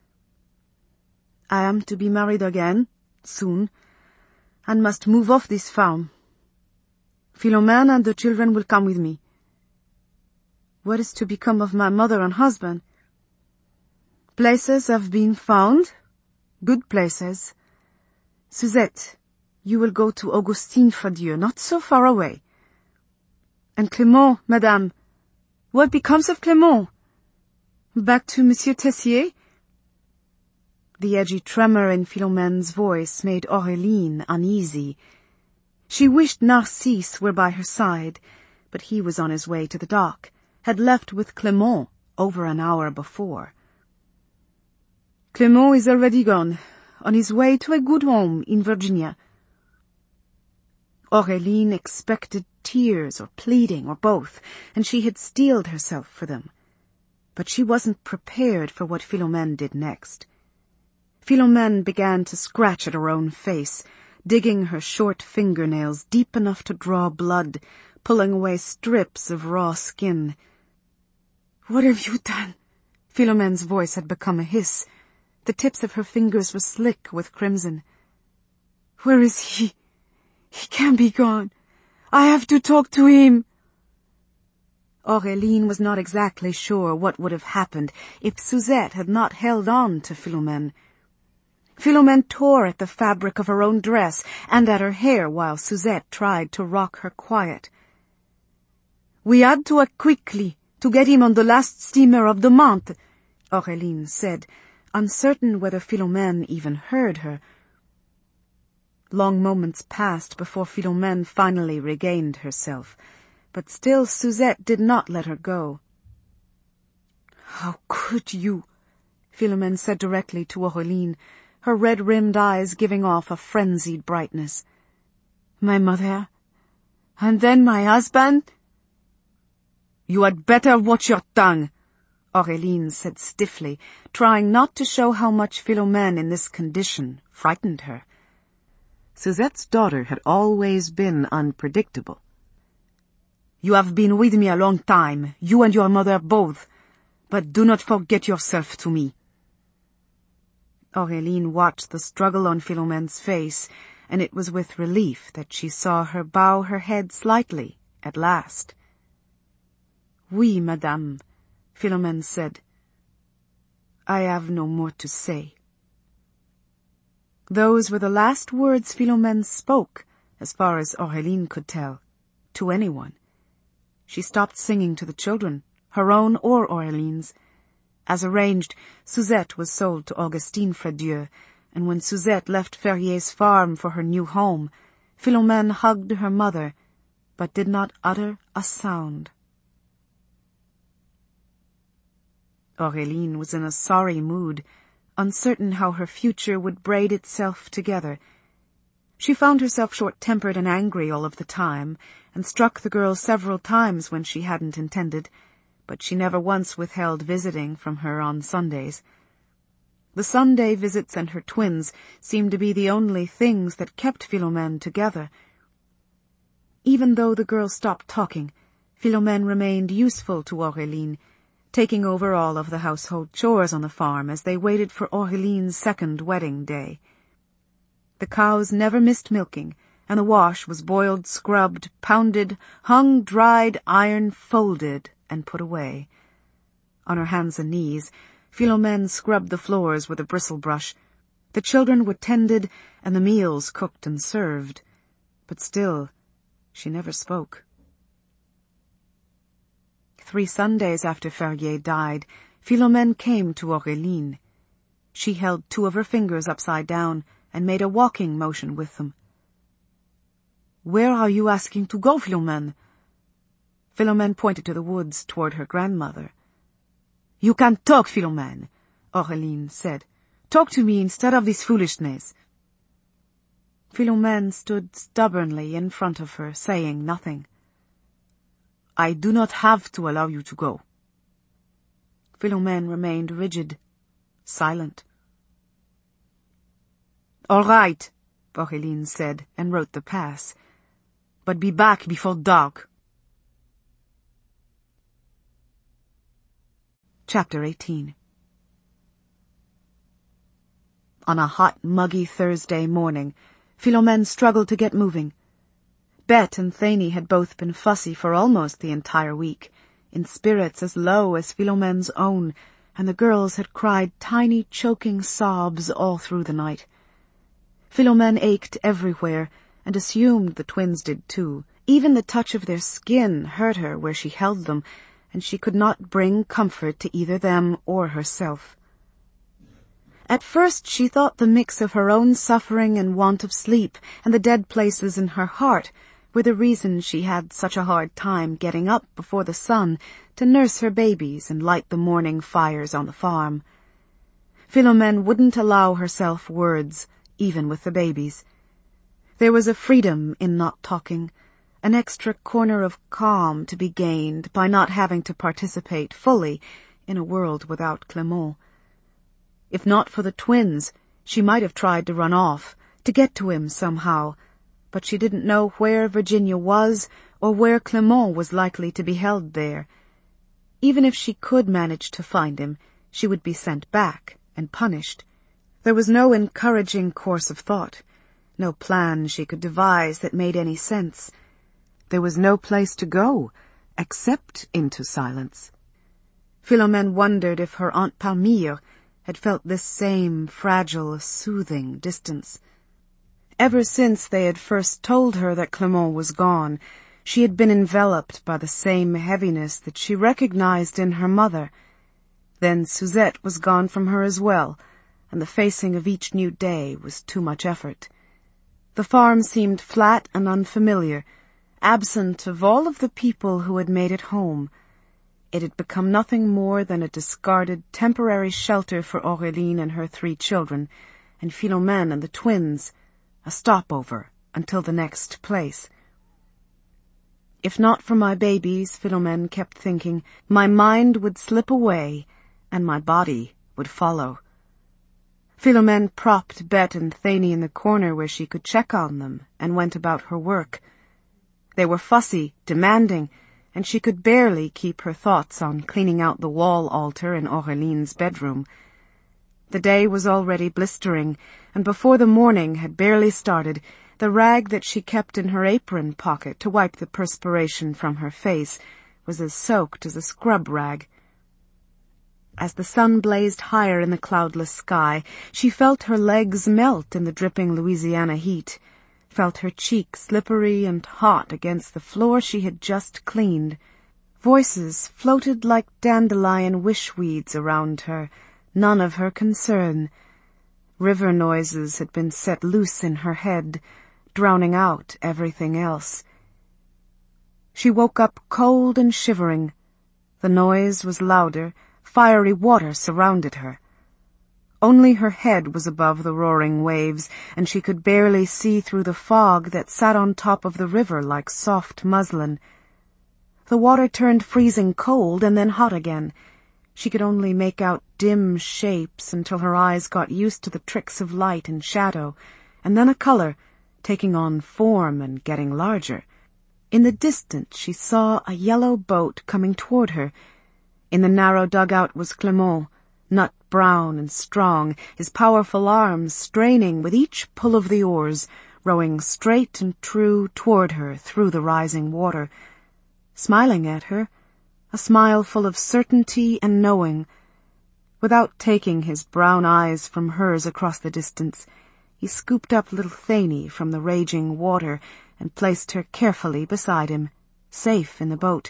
S1: I am to be married again, soon, and must move off this farm. Philomène and the children will come with me. What is to become of my mother and husband? Places have been found, good places. Suzette, you will go to Augustine Fadieu, not so far away. And Clement, madame, what becomes of Clement? Back to Monsieur Tessier? The edgy tremor in Philomène's voice made Aureline uneasy. She wished Narcisse were by her side, but he was on his way to the dock, had left with Clement over an hour before. Clement is already gone, on his way to a good home in Virginia. Aureline expected tears or pleading or both, and she had steeled herself for them. But she wasn't prepared for what Philomène did next. Philomène began to scratch at her own face, digging her short fingernails deep enough to draw blood, pulling away strips of raw skin. What have you done? Philomène's voice had become a hiss. The tips of her fingers were slick with crimson. Where is he? He can't be gone. I have to talk to him. Aureline was not exactly sure what would have happened if Suzette had not held on to Philomène. Philomène tore at the fabric of her own dress and at her hair while Suzette tried to rock her quiet. We had to act quickly to get him on the last steamer of the month, Aureline said, uncertain whether Philomène even heard her. Long moments passed before Philomène finally regained herself, but still Suzette did not let her go. How could you? Philomène said directly to Aureline, her red-rimmed eyes giving off a frenzied brightness. My mother, and then my husband? You had better watch your tongue, Aureline said stiffly, trying not to show how much Philomène in this condition frightened her. Suzette's daughter had always been unpredictable. You have been with me a long time, you and your mother both, but do not forget yourself to me. Aureline watched the struggle on Philomène's face, and it was with relief that she saw her bow her head slightly, at last. Oui, madame, Philomène said. I have no more to say. Those were the last words Philomène spoke, as far as Aureline could tell, to anyone. She stopped singing to the children, her own or Aureline's. As arranged, Suzette was sold to Augustine Fredieu, and when Suzette left Ferrier's farm for her new home, Philomène hugged her mother, but did not utter a sound. Aureline was in a sorry mood, uncertain how her future would braid itself together. She found herself short-tempered and angry all of the time, and struck the girl several times when she hadn't intended, but she never once withheld visiting from her on Sundays. The Sunday visits and her twins seemed to be the only things that kept Philomène together. Even though the girl stopped talking, Philomène remained useful to Aureline, taking over all of the household chores on the farm as they waited for Aureline's second wedding day. The cows never missed milking, and the wash was boiled, scrubbed, pounded, hung, dried, ironed, folded, and put away. On her hands and knees, Philomène scrubbed the floors with a bristle brush. The children were tended, and the meals cooked and served. But still, she never spoke. 3 Sundays after Ferrier died, Philomène came to Aureline. She held 2 of her fingers upside down and made a walking motion with them. "Where are you asking to go, Philomène?" Philomène pointed to the woods toward her grandmother. "You can't talk, Philomène," Aureline said. "Talk to me instead of this foolishness." Philomène stood stubbornly in front of her, saying nothing. "I do not have to allow you to go." Philomène remained rigid, silent. "All right," Aureline said, and wrote the pass. "But be back before dark." Chapter 18. On a hot, muggy Thursday morning, Philomène struggled to get moving. Bet and Thanie had both been fussy for almost the entire week, in spirits as low as Philomène's own, and the girls had cried tiny, choking sobs all through the night. Philomène ached everywhere, and assumed the twins did too. Even the touch of their skin hurt her where she held them, and she could not bring comfort to either them or herself. At first she thought the mix of her own suffering and want of sleep and the dead places in her heart were the reason she had such a hard time getting up before the sun to nurse her babies and light the morning fires on the farm. Philomène wouldn't allow herself words, even with the babies. There was a freedom in not talking, an extra corner of calm to be gained by not having to participate fully in a world without Clément. If not for the twins, she might have tried to run off, to get to him somehow, but she didn't know where Virginia was or where Clément was likely to be held there. Even if she could manage to find him, she would be sent back and punished. There was no encouraging course of thought, no plan she could devise that made any sense. There was no place to go, except into silence. Philomène wondered if her Aunt Palmyre had felt this same fragile, soothing distance. Ever since they had first told her that Clément was gone, she had been enveloped by the same heaviness that she recognized in her mother. Then Suzette was gone from her as well, and the facing of each new day was too much effort. The farm seemed flat and unfamiliar, absent of all of the people who had made it home. It had become nothing more than a discarded temporary shelter for Aureline and her 3 children, and Philomène and the twins, a stopover until the next place. If not for my babies, Philomène kept thinking, my mind would slip away, and my body would follow. Philomène propped Bet and Thanie in the corner where she could check on them, and went about her work. They were fussy, demanding, and she could barely keep her thoughts on cleaning out the wall altar in Aureline's bedroom. The day was already blistering, and before the morning had barely started, the rag that she kept in her apron pocket to wipe the perspiration from her face was as soaked as a scrub rag. As the sun blazed higher in the cloudless sky, she felt her legs melt in the dripping Louisiana heat, felt her cheeks slippery and hot against the floor she had just cleaned. Voices floated like dandelion wishweeds around her, none of her concern. River noises had been set loose in her head, drowning out everything else. She woke up cold and shivering. The noise was louder, fiery water surrounded her. Only her head was above the roaring waves, and she could barely see through the fog that sat on top of the river like soft muslin. The water turned freezing cold and then hot again. She could only make out dim shapes until her eyes got used to the tricks of light and shadow, and then a color, taking on form and getting larger. In the distance she saw a yellow boat coming toward her. In the narrow dugout was Clement, nut-brown and strong, his powerful arms straining with each pull of the oars, rowing straight and true toward her through the rising water. Smiling at her, a smile full of certainty and knowing. Without taking his brown eyes from hers across the distance, he scooped up little Thanie from the raging water and placed her carefully beside him, safe in the boat.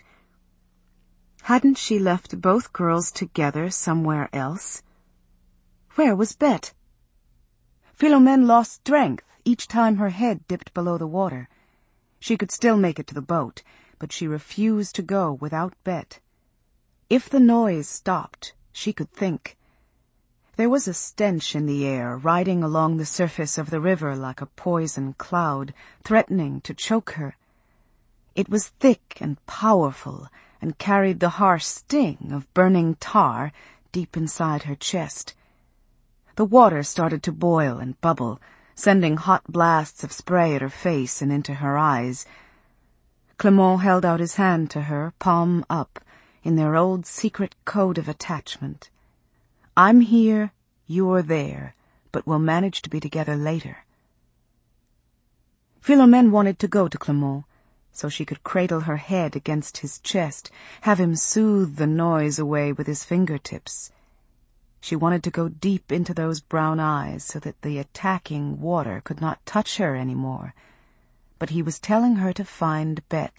S1: Hadn't she left both girls together somewhere else? Where was Bet? Philomène lost strength each time her head dipped below the water. She could still make it to the boat, but she refused to go without Bet. If the noise stopped, she could think. There was a stench in the air, riding along the surface of the river like a poison cloud, threatening to choke her. It was thick and powerful, and carried the harsh sting of burning tar deep inside her chest. The water started to boil and bubble, sending hot blasts of spray at her face and into her eyes. Clement held out his hand to her, palm up, in their old secret code of attachment. I'm here, you're there, but we'll manage to be together later. Philomène wanted to go to Clement, so she could cradle her head against his chest, have him soothe the noise away with his fingertips. She wanted to go deep into those brown eyes so that the attacking water could not touch her any more. But he was telling her to find Bet.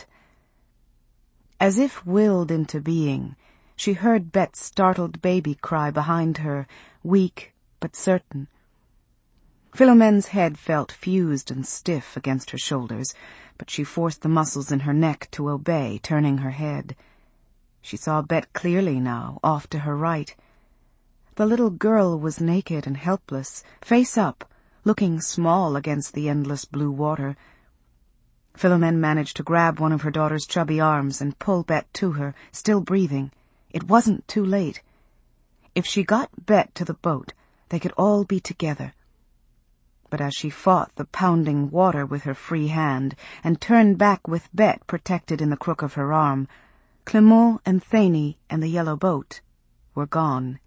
S1: As if willed into being, she heard Bet's startled baby cry behind her, weak but certain. Philomène's head felt fused and stiff against her shoulders, but she forced the muscles in her neck to obey, turning her head. She saw Bet clearly now, off to her right. The little girl was naked and helpless, face up, looking small against the endless blue water. Philomène managed to grab one of her daughter's chubby arms and pull Bet to her, still breathing. It wasn't too late. If she got Bet to the boat, they could all be together. But as she fought the pounding water with her free hand and turned back with Bet protected in the crook of her arm, Clement and Thanie and the yellow boat were gone.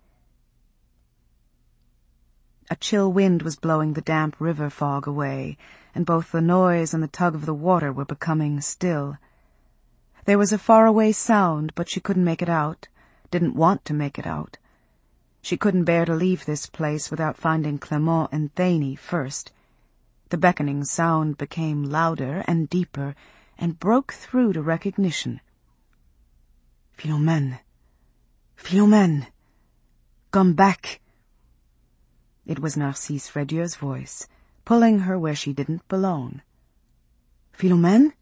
S1: A chill wind was blowing the damp river fog away, and both the noise and the tug of the water were becoming still. There was a faraway sound, but she couldn't make it out, didn't want to make it out. She couldn't bear to leave this place without finding Clement and Thanie first. The beckoning sound became louder and deeper, and broke through to recognition. Philomène! Philomène! Come back! It was Narcisse Frédier's voice, pulling her where she didn't belong. Philomène?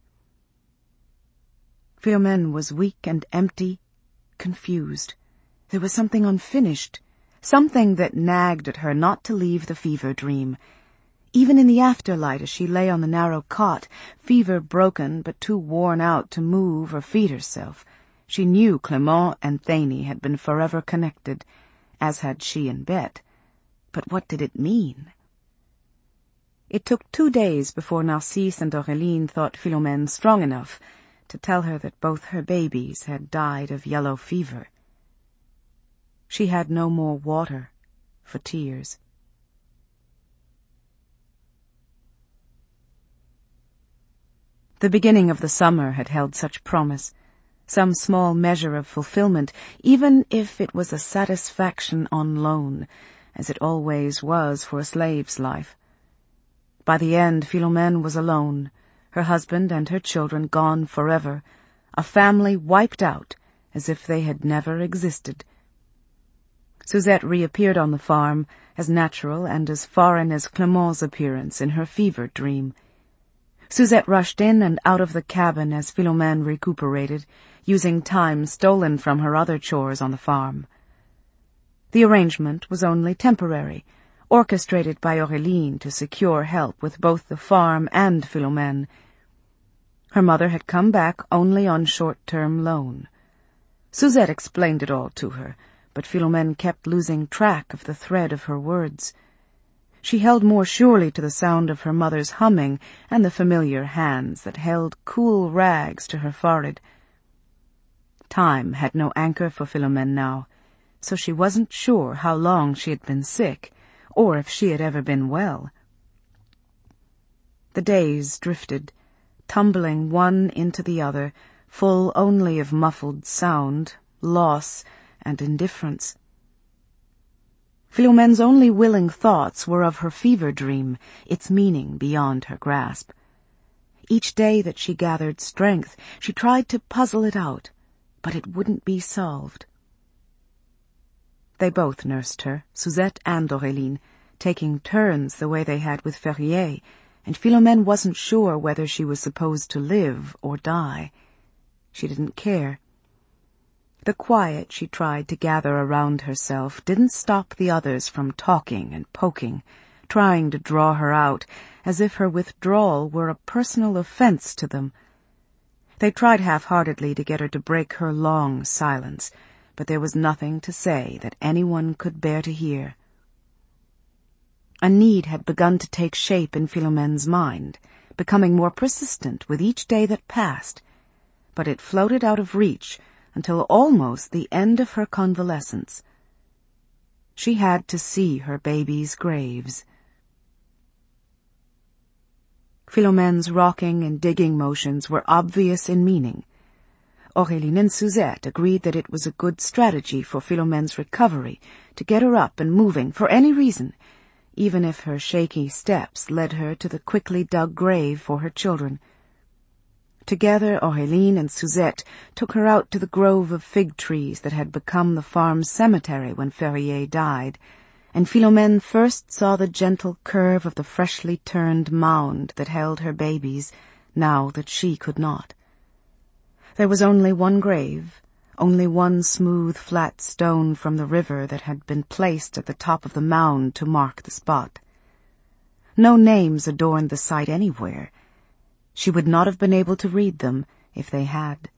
S1: Philomène was weak and empty, confused. There was something unfinished, something that nagged at her not to leave the fever dream. Even in the afterlight as she lay on the narrow cot, fever broken but too worn out to move or feed herself, she knew Clement and Thanie had been forever connected, as had she and Bet. But what did it mean? It took 2 days before Narcisse and Auréline thought Philomène strong enough to tell her that both her babies had died of yellow fever. She had no more water for tears. The beginning of the summer had held such promise, some small measure of fulfillment, even if it was a satisfaction on loan, as it always was for a slave's life. By the end, Philomène was alone, her husband and her children gone forever, a family wiped out as if they had never existed. Suzette reappeared on the farm, as natural and as foreign as Clement's appearance in her fever dream. Suzette rushed in and out of the cabin as Philomène recuperated, using time stolen from her other chores on the farm. The arrangement was only temporary, orchestrated by Auréline to secure help with both the farm and Philomène. Her mother had come back only on short-term loan. Suzette explained it all to her, but Philomène kept losing track of the thread of her words. She held more surely to the sound of her mother's humming and the familiar hands that held cool rags to her forehead. Time had no anchor for Philomène now, so she wasn't sure how long she had been sick, or if she had ever been well. The days drifted, tumbling one into the other, full only of muffled sound, loss, and indifference. Philomène's only willing thoughts were of her fever dream, its meaning beyond her grasp. Each day that she gathered strength, she tried to puzzle it out, but it wouldn't be solved. They both nursed her, Suzette and Auréline, taking turns the way they had with Ferrier, and Philomène wasn't sure whether she was supposed to live or die. She didn't care. The quiet she tried to gather around herself didn't stop the others from talking and poking, trying to draw her out, as if her withdrawal were a personal offense to them. They tried half-heartedly to get her to break her long silence, but there was nothing to say that anyone could bear to hear. A need had begun to take shape in Philomène's mind, becoming more persistent with each day that passed, but it floated out of reach until almost the end of her convalescence. She had to see her babies' graves. Philomène's rocking and digging motions were obvious in meaning. Auréline and Suzette agreed that it was a good strategy for Philomène's recovery to get her up and moving for any reason, even if her shaky steps led her to the quickly dug grave for her children. Together, Auréline and Suzette took her out to the grove of fig trees that had become the farm's cemetery when Ferrier died, and Philomène first saw the gentle curve of the freshly turned mound that held her babies, now that she could not. There was only one grave, only one smooth, flat stone from the river that had been placed at the top of the mound to mark the spot. No names adorned the site anywhere. She would not have been able to read them if they had.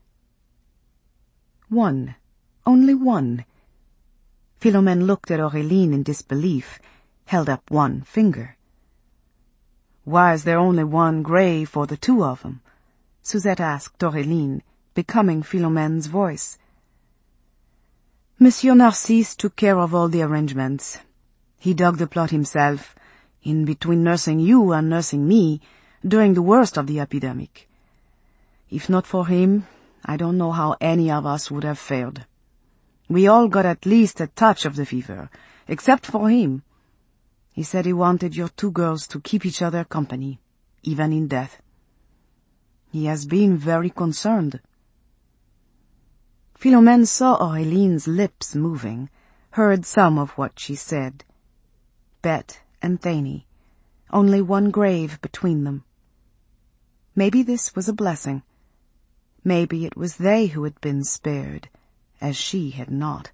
S1: One, only one. Philomène looked at Auréline in disbelief, held up one finger. "Why is there only one grave for the two of them?" Suzette asked Auréline, becoming Philomène's voice. "Monsieur Narcisse took care of all the arrangements. He dug the plot himself, in between nursing you and nursing me, during the worst of the epidemic. If not for him, I don't know how any of us would have fared. We all got at least a touch of the fever, except for him. He said he wanted your two girls to keep each other company, even in death. He has been very concerned." Philomène saw Auréline's lips moving, heard some of what she said. Bet and Thanie, only one grave between them. Maybe this was a blessing. Maybe it was they who had been spared, as she had not.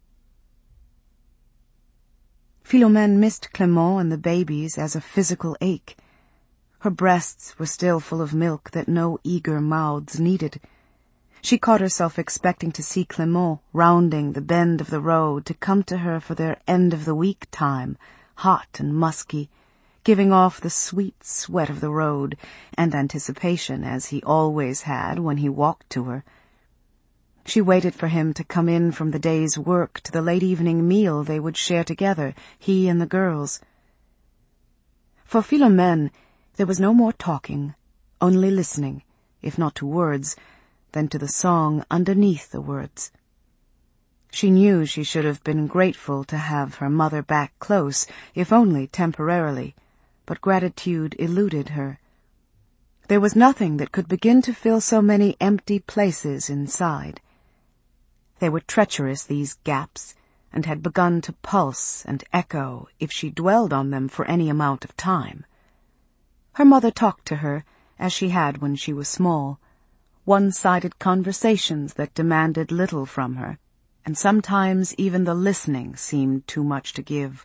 S1: Philomène missed Clement and the babies as a physical ache. Her breasts were still full of milk that no eager mouths needed. She caught herself expecting to see Clement rounding the bend of the road to come to her for their end-of-the-week time, hot and musky, giving off the sweet sweat of the road and anticipation as he always had when he walked to her. She waited for him to come in from the day's work to the late evening meal they would share together, he and the girls. For Philomène, there was no more talking, only listening, if not to words, then to the song underneath the words. She knew she should have been grateful to have her mother back close, if only temporarily, but gratitude eluded her. There was nothing that could begin to fill so many empty places inside. They were treacherous, these gaps, and had begun to pulse and echo if she dwelled on them for any amount of time. Her mother talked to her, as she had when she was small, one-sided conversations that demanded little from her, and sometimes even the listening seemed too much to give.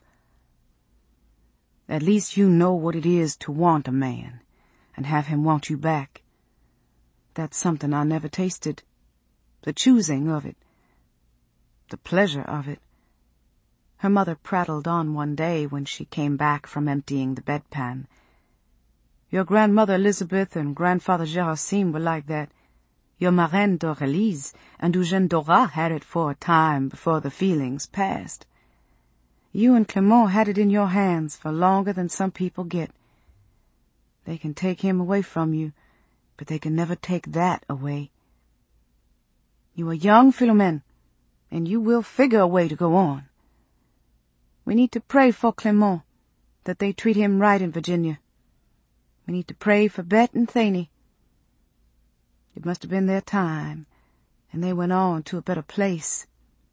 S1: At least you know what it is to want a man, and have him want you back. That's something I never tasted. The choosing of it. The pleasure of it. Her mother prattled on one day when she came back from emptying the bedpan. Your grandmother Elizabeth and grandfather Gerasim were like that. Your marraine Dorelise and Eugène Dora had it for a time before the feelings passed. You and Clement had it in your hands for longer than some people get. They can take him away from you, but they can never take that away. You are young, Philomène, and you will figure a way to go on. We need to pray for Clement, that they treat him right in Virginia. We need to pray for Bet and Thanie. It must have been their time, and they went on to a better place.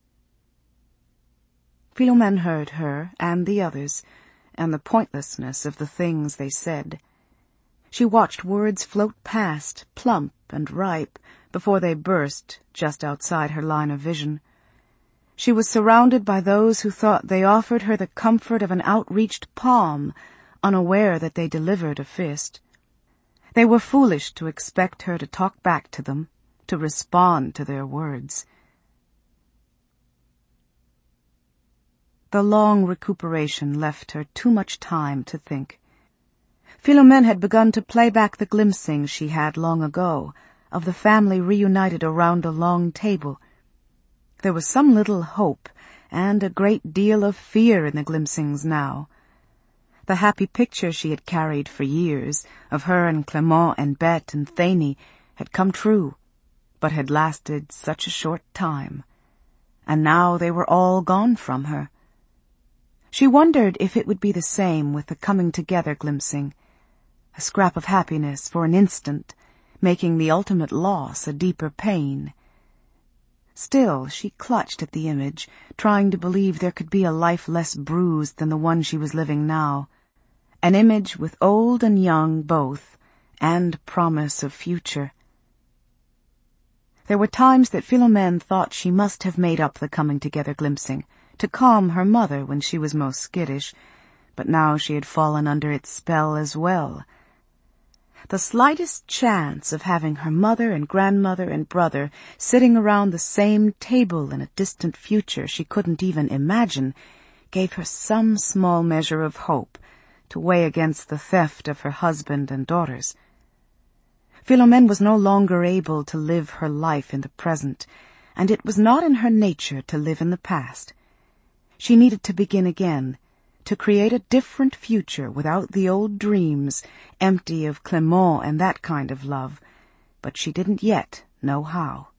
S1: Philomène heard her and the others, and the pointlessness of the things they said. She watched words float past, plump and ripe, before they burst just outside her line of vision. She was surrounded by those who thought they offered her the comfort of an outreached palm, unaware that they delivered a fist. They were foolish to expect her to talk back to them, to respond to their words. The long recuperation left her too much time to think. Philomène had begun to play back the glimpsings she had long ago, of the family reunited around a long table. There was some little hope, and a great deal of fear in the glimpsings now. The happy picture she had carried for years, of her and Clement and Bet and Thanie, had come true, but had lasted such a short time. And now they were all gone from her. She wondered if it would be the same with the coming together glimpsing, a scrap of happiness for an instant, making the ultimate loss a deeper pain. Still, she clutched at the image, trying to believe there could be a life less bruised than the one she was living now. An image with old and young both, and promise of future. There were times that Philomène thought she must have made up the coming together glimpsing, to calm her mother when she was most skittish, but now she had fallen under its spell as well. The slightest chance of having her mother and grandmother and brother sitting around the same table in a distant future she couldn't even imagine gave her some small measure of hope to weigh against the theft of her husband and daughters. Philomène was no longer able to live her life in the present, and it was not in her nature to live in the past. She needed to begin again, to create a different future without the old dreams, empty of Clement and that kind of love, but she didn't yet know how.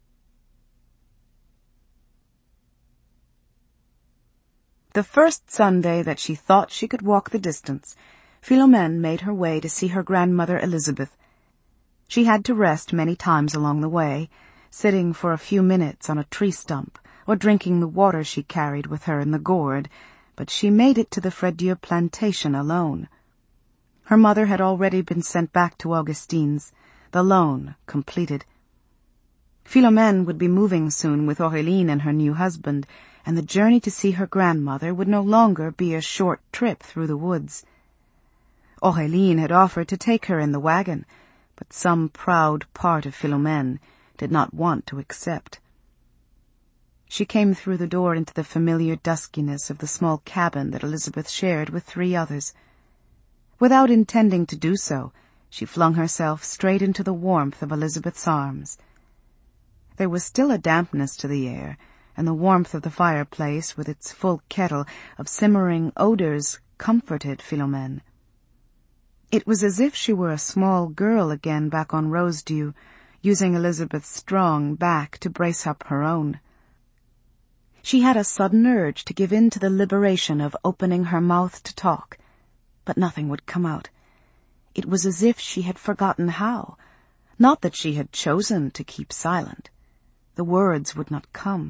S1: The first Sunday that she thought she could walk the distance, Philomène made her way to see her grandmother Elizabeth. She had to rest many times along the way, sitting for a few minutes on a tree stump, or drinking the water she carried with her in the gourd, but she made it to the Fredieu plantation alone. Her mother had already been sent back to Augustine's, the loan completed. Philomène would be moving soon with Auréline and her new husband, and the journey to see her grandmother would no longer be a short trip through the woods. Auréline had offered to take her in the wagon, but some proud part of Philomène did not want to accept. She came through the door into the familiar duskiness of the small cabin that Elizabeth shared with 3 others. Without intending to do so, she flung herself straight into the warmth of Elizabeth's arms. There was still a dampness to the air, and the warmth of the fireplace with its full kettle of simmering odors comforted Philomène. It was as if she were a small girl again back on Rosedew, using Elizabeth's strong back to brace up her own. She had a sudden urge to give in to the liberation of opening her mouth to talk, but nothing would come out. It was as if she had forgotten how. Not that she had chosen to keep silent. The words would not come.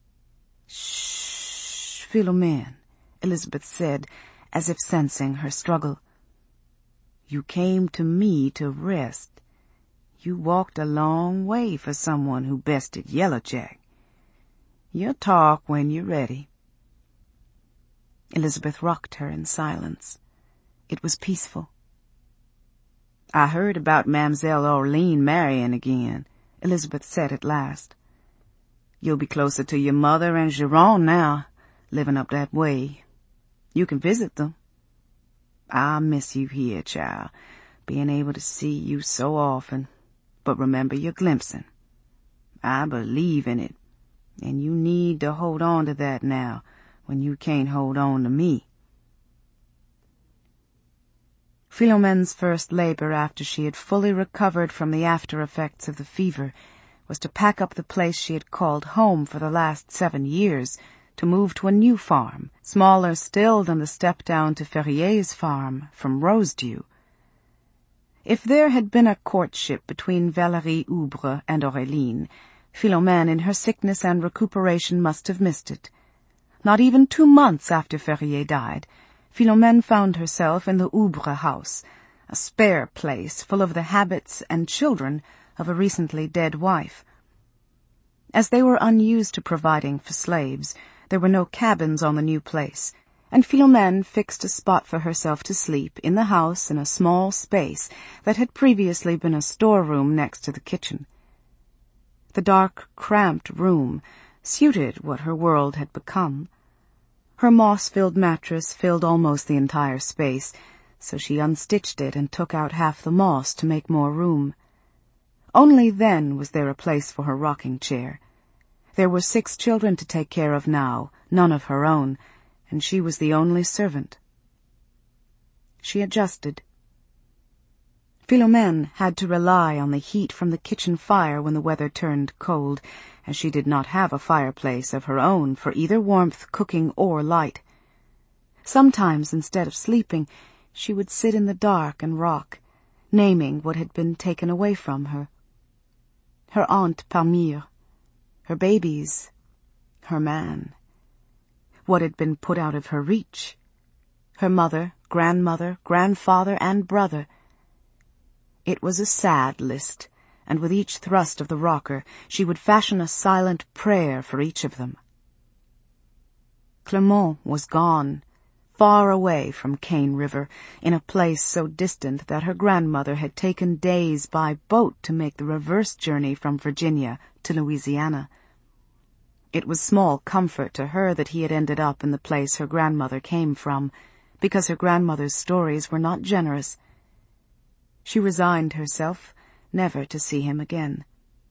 S1: "Shh, Philomene," Elizabeth said, as if sensing her struggle. "You came to me to rest. You walked a long way for someone who bested Yellow Jack. You'll talk when you're ready." Elizabeth rocked her in silence. It was peaceful. "I heard about Mademoiselle Orlean marrying again," Elizabeth said at last. "You'll be closer to your mother and Giron now, living up that way. You can visit them. I miss you here, child, being able to see you so often. But remember your glimpsing. I believe in it, and you need to hold on to that now when you can't hold on to me." Philomene's first labor after she had fully recovered from the after-effects of the fever was to pack up the place she had called home for the last 7 years, to move to a new farm, smaller still than the step down to Ferrier's farm from Rosedew. If there had been a courtship between Valérie Oubre and Auréline, Philomene in her sickness and recuperation must have missed it. Not even 2 months after Ferrier died, Philomene found herself in the Oubre house, a spare place full of the habits and children of a recently dead wife. As they were unused to providing for slaves, there were no cabins on the new place, and Philomene fixed a spot for herself to sleep in the house in a small space that had previously been a storeroom next to the kitchen. The dark, cramped room suited what her world had become. Her moss-filled mattress filled almost the entire space, so she unstitched it and took out half the moss to make more room. Only then was there a place for her rocking chair. There were 6 children to take care of now, none of her own, and she was the only servant. She adjusted. Philomene had to rely on the heat from the kitchen fire when the weather turned cold, as she did not have a fireplace of her own for either warmth, cooking, or light. Sometimes, instead of sleeping, she would sit in the dark and rock, naming what had been taken away from her. Her Aunt Palmyre, her babies, her man. What had been put out of her reach? Her mother, grandmother, grandfather, and brother. It was a sad list, and with each thrust of the rocker she would fashion a silent prayer for each of them. Clement was gone, far away from Cane River, in a place so distant that her grandmother had taken days by boat to make the reverse journey from Virginia to Louisiana. It was small comfort to her that he had ended up in the place her grandmother came from, because her grandmother's stories were not generous. She resigned herself never to see him again.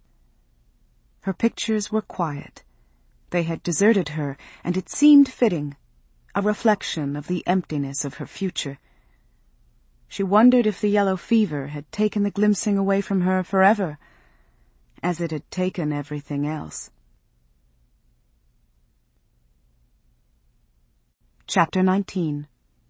S1: Her pictures were quiet. They had deserted her, and it seemed fitting, a reflection of the emptiness of her future. She wondered if the yellow fever had taken the glimpsing away from her forever, as it had taken everything else. Chapter 19.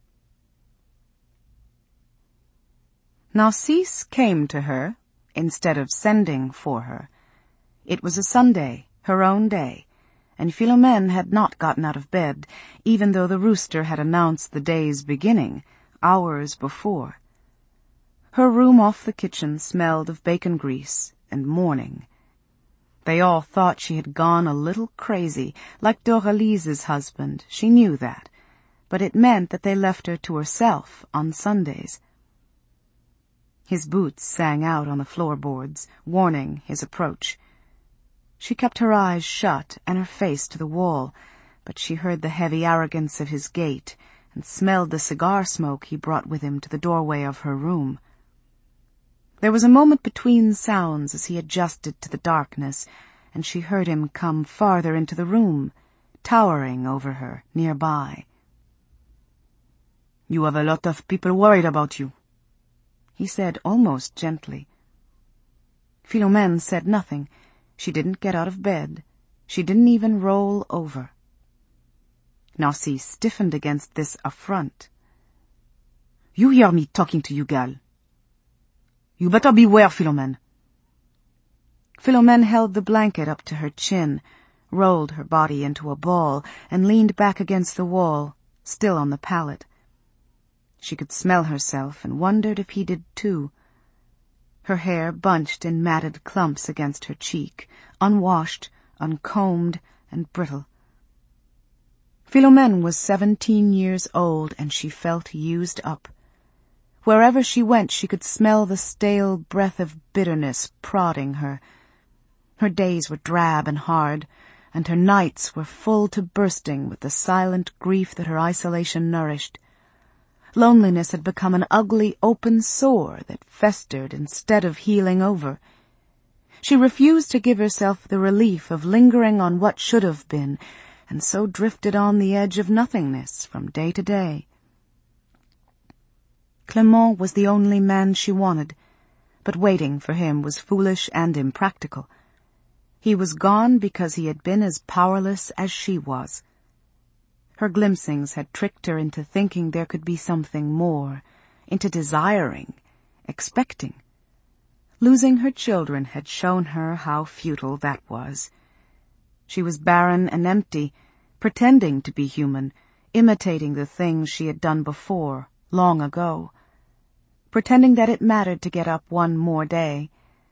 S1: Narcisse came to her, instead of sending for her. It was a Sunday, her own day, and Philomene had not gotten out of bed, even though the rooster had announced the day's beginning, hours before. Her room off the kitchen smelled of bacon grease and morning. They all thought she had gone a little crazy, like Doralise's husband, she knew that, but it meant that they left her to herself on Sundays. His boots sang out on the floorboards, warning his approach. She kept her eyes shut and her face to the wall, but she heard the heavy arrogance of his gait and smelled the cigar smoke he brought with him to the doorway of her room. There was a moment between sounds as he adjusted to the darkness, and she heard him come farther into the room, towering over her nearby. "You have a lot of people worried about you," he said almost gently. Philomene said nothing. She didn't get out of bed. She didn't even roll over. Narcisse stiffened against this affront. "You hear me talking to you, gal," You better beware, Philomene. Philomene held the blanket up to her chin, rolled her body into a ball, and leaned back against the wall, still on the pallet. She could smell herself and wondered if he did too. Her hair bunched in matted clumps against her cheek, unwashed, uncombed, and brittle. Philomene was 17 years old, and she felt used up. Wherever she went, she could smell the stale breath of bitterness prodding her. Her days were drab and hard, and her nights were full to bursting with the silent grief that her isolation nourished. Loneliness had become an ugly open sore that festered instead of healing over. She refused to give herself the relief of lingering on what should have been, and so drifted on the edge of nothingness from day to day. Clement was the only man she wanted, but waiting for him was foolish and impractical. He was gone because he had been as powerless as she was. Her glimpsings had tricked her into thinking there could be something more, into desiring, expecting. Losing her children had shown her how futile that was. She was barren and empty, pretending to be human, imitating the things she had done before, long ago. Pretending that it mattered to get up one more day,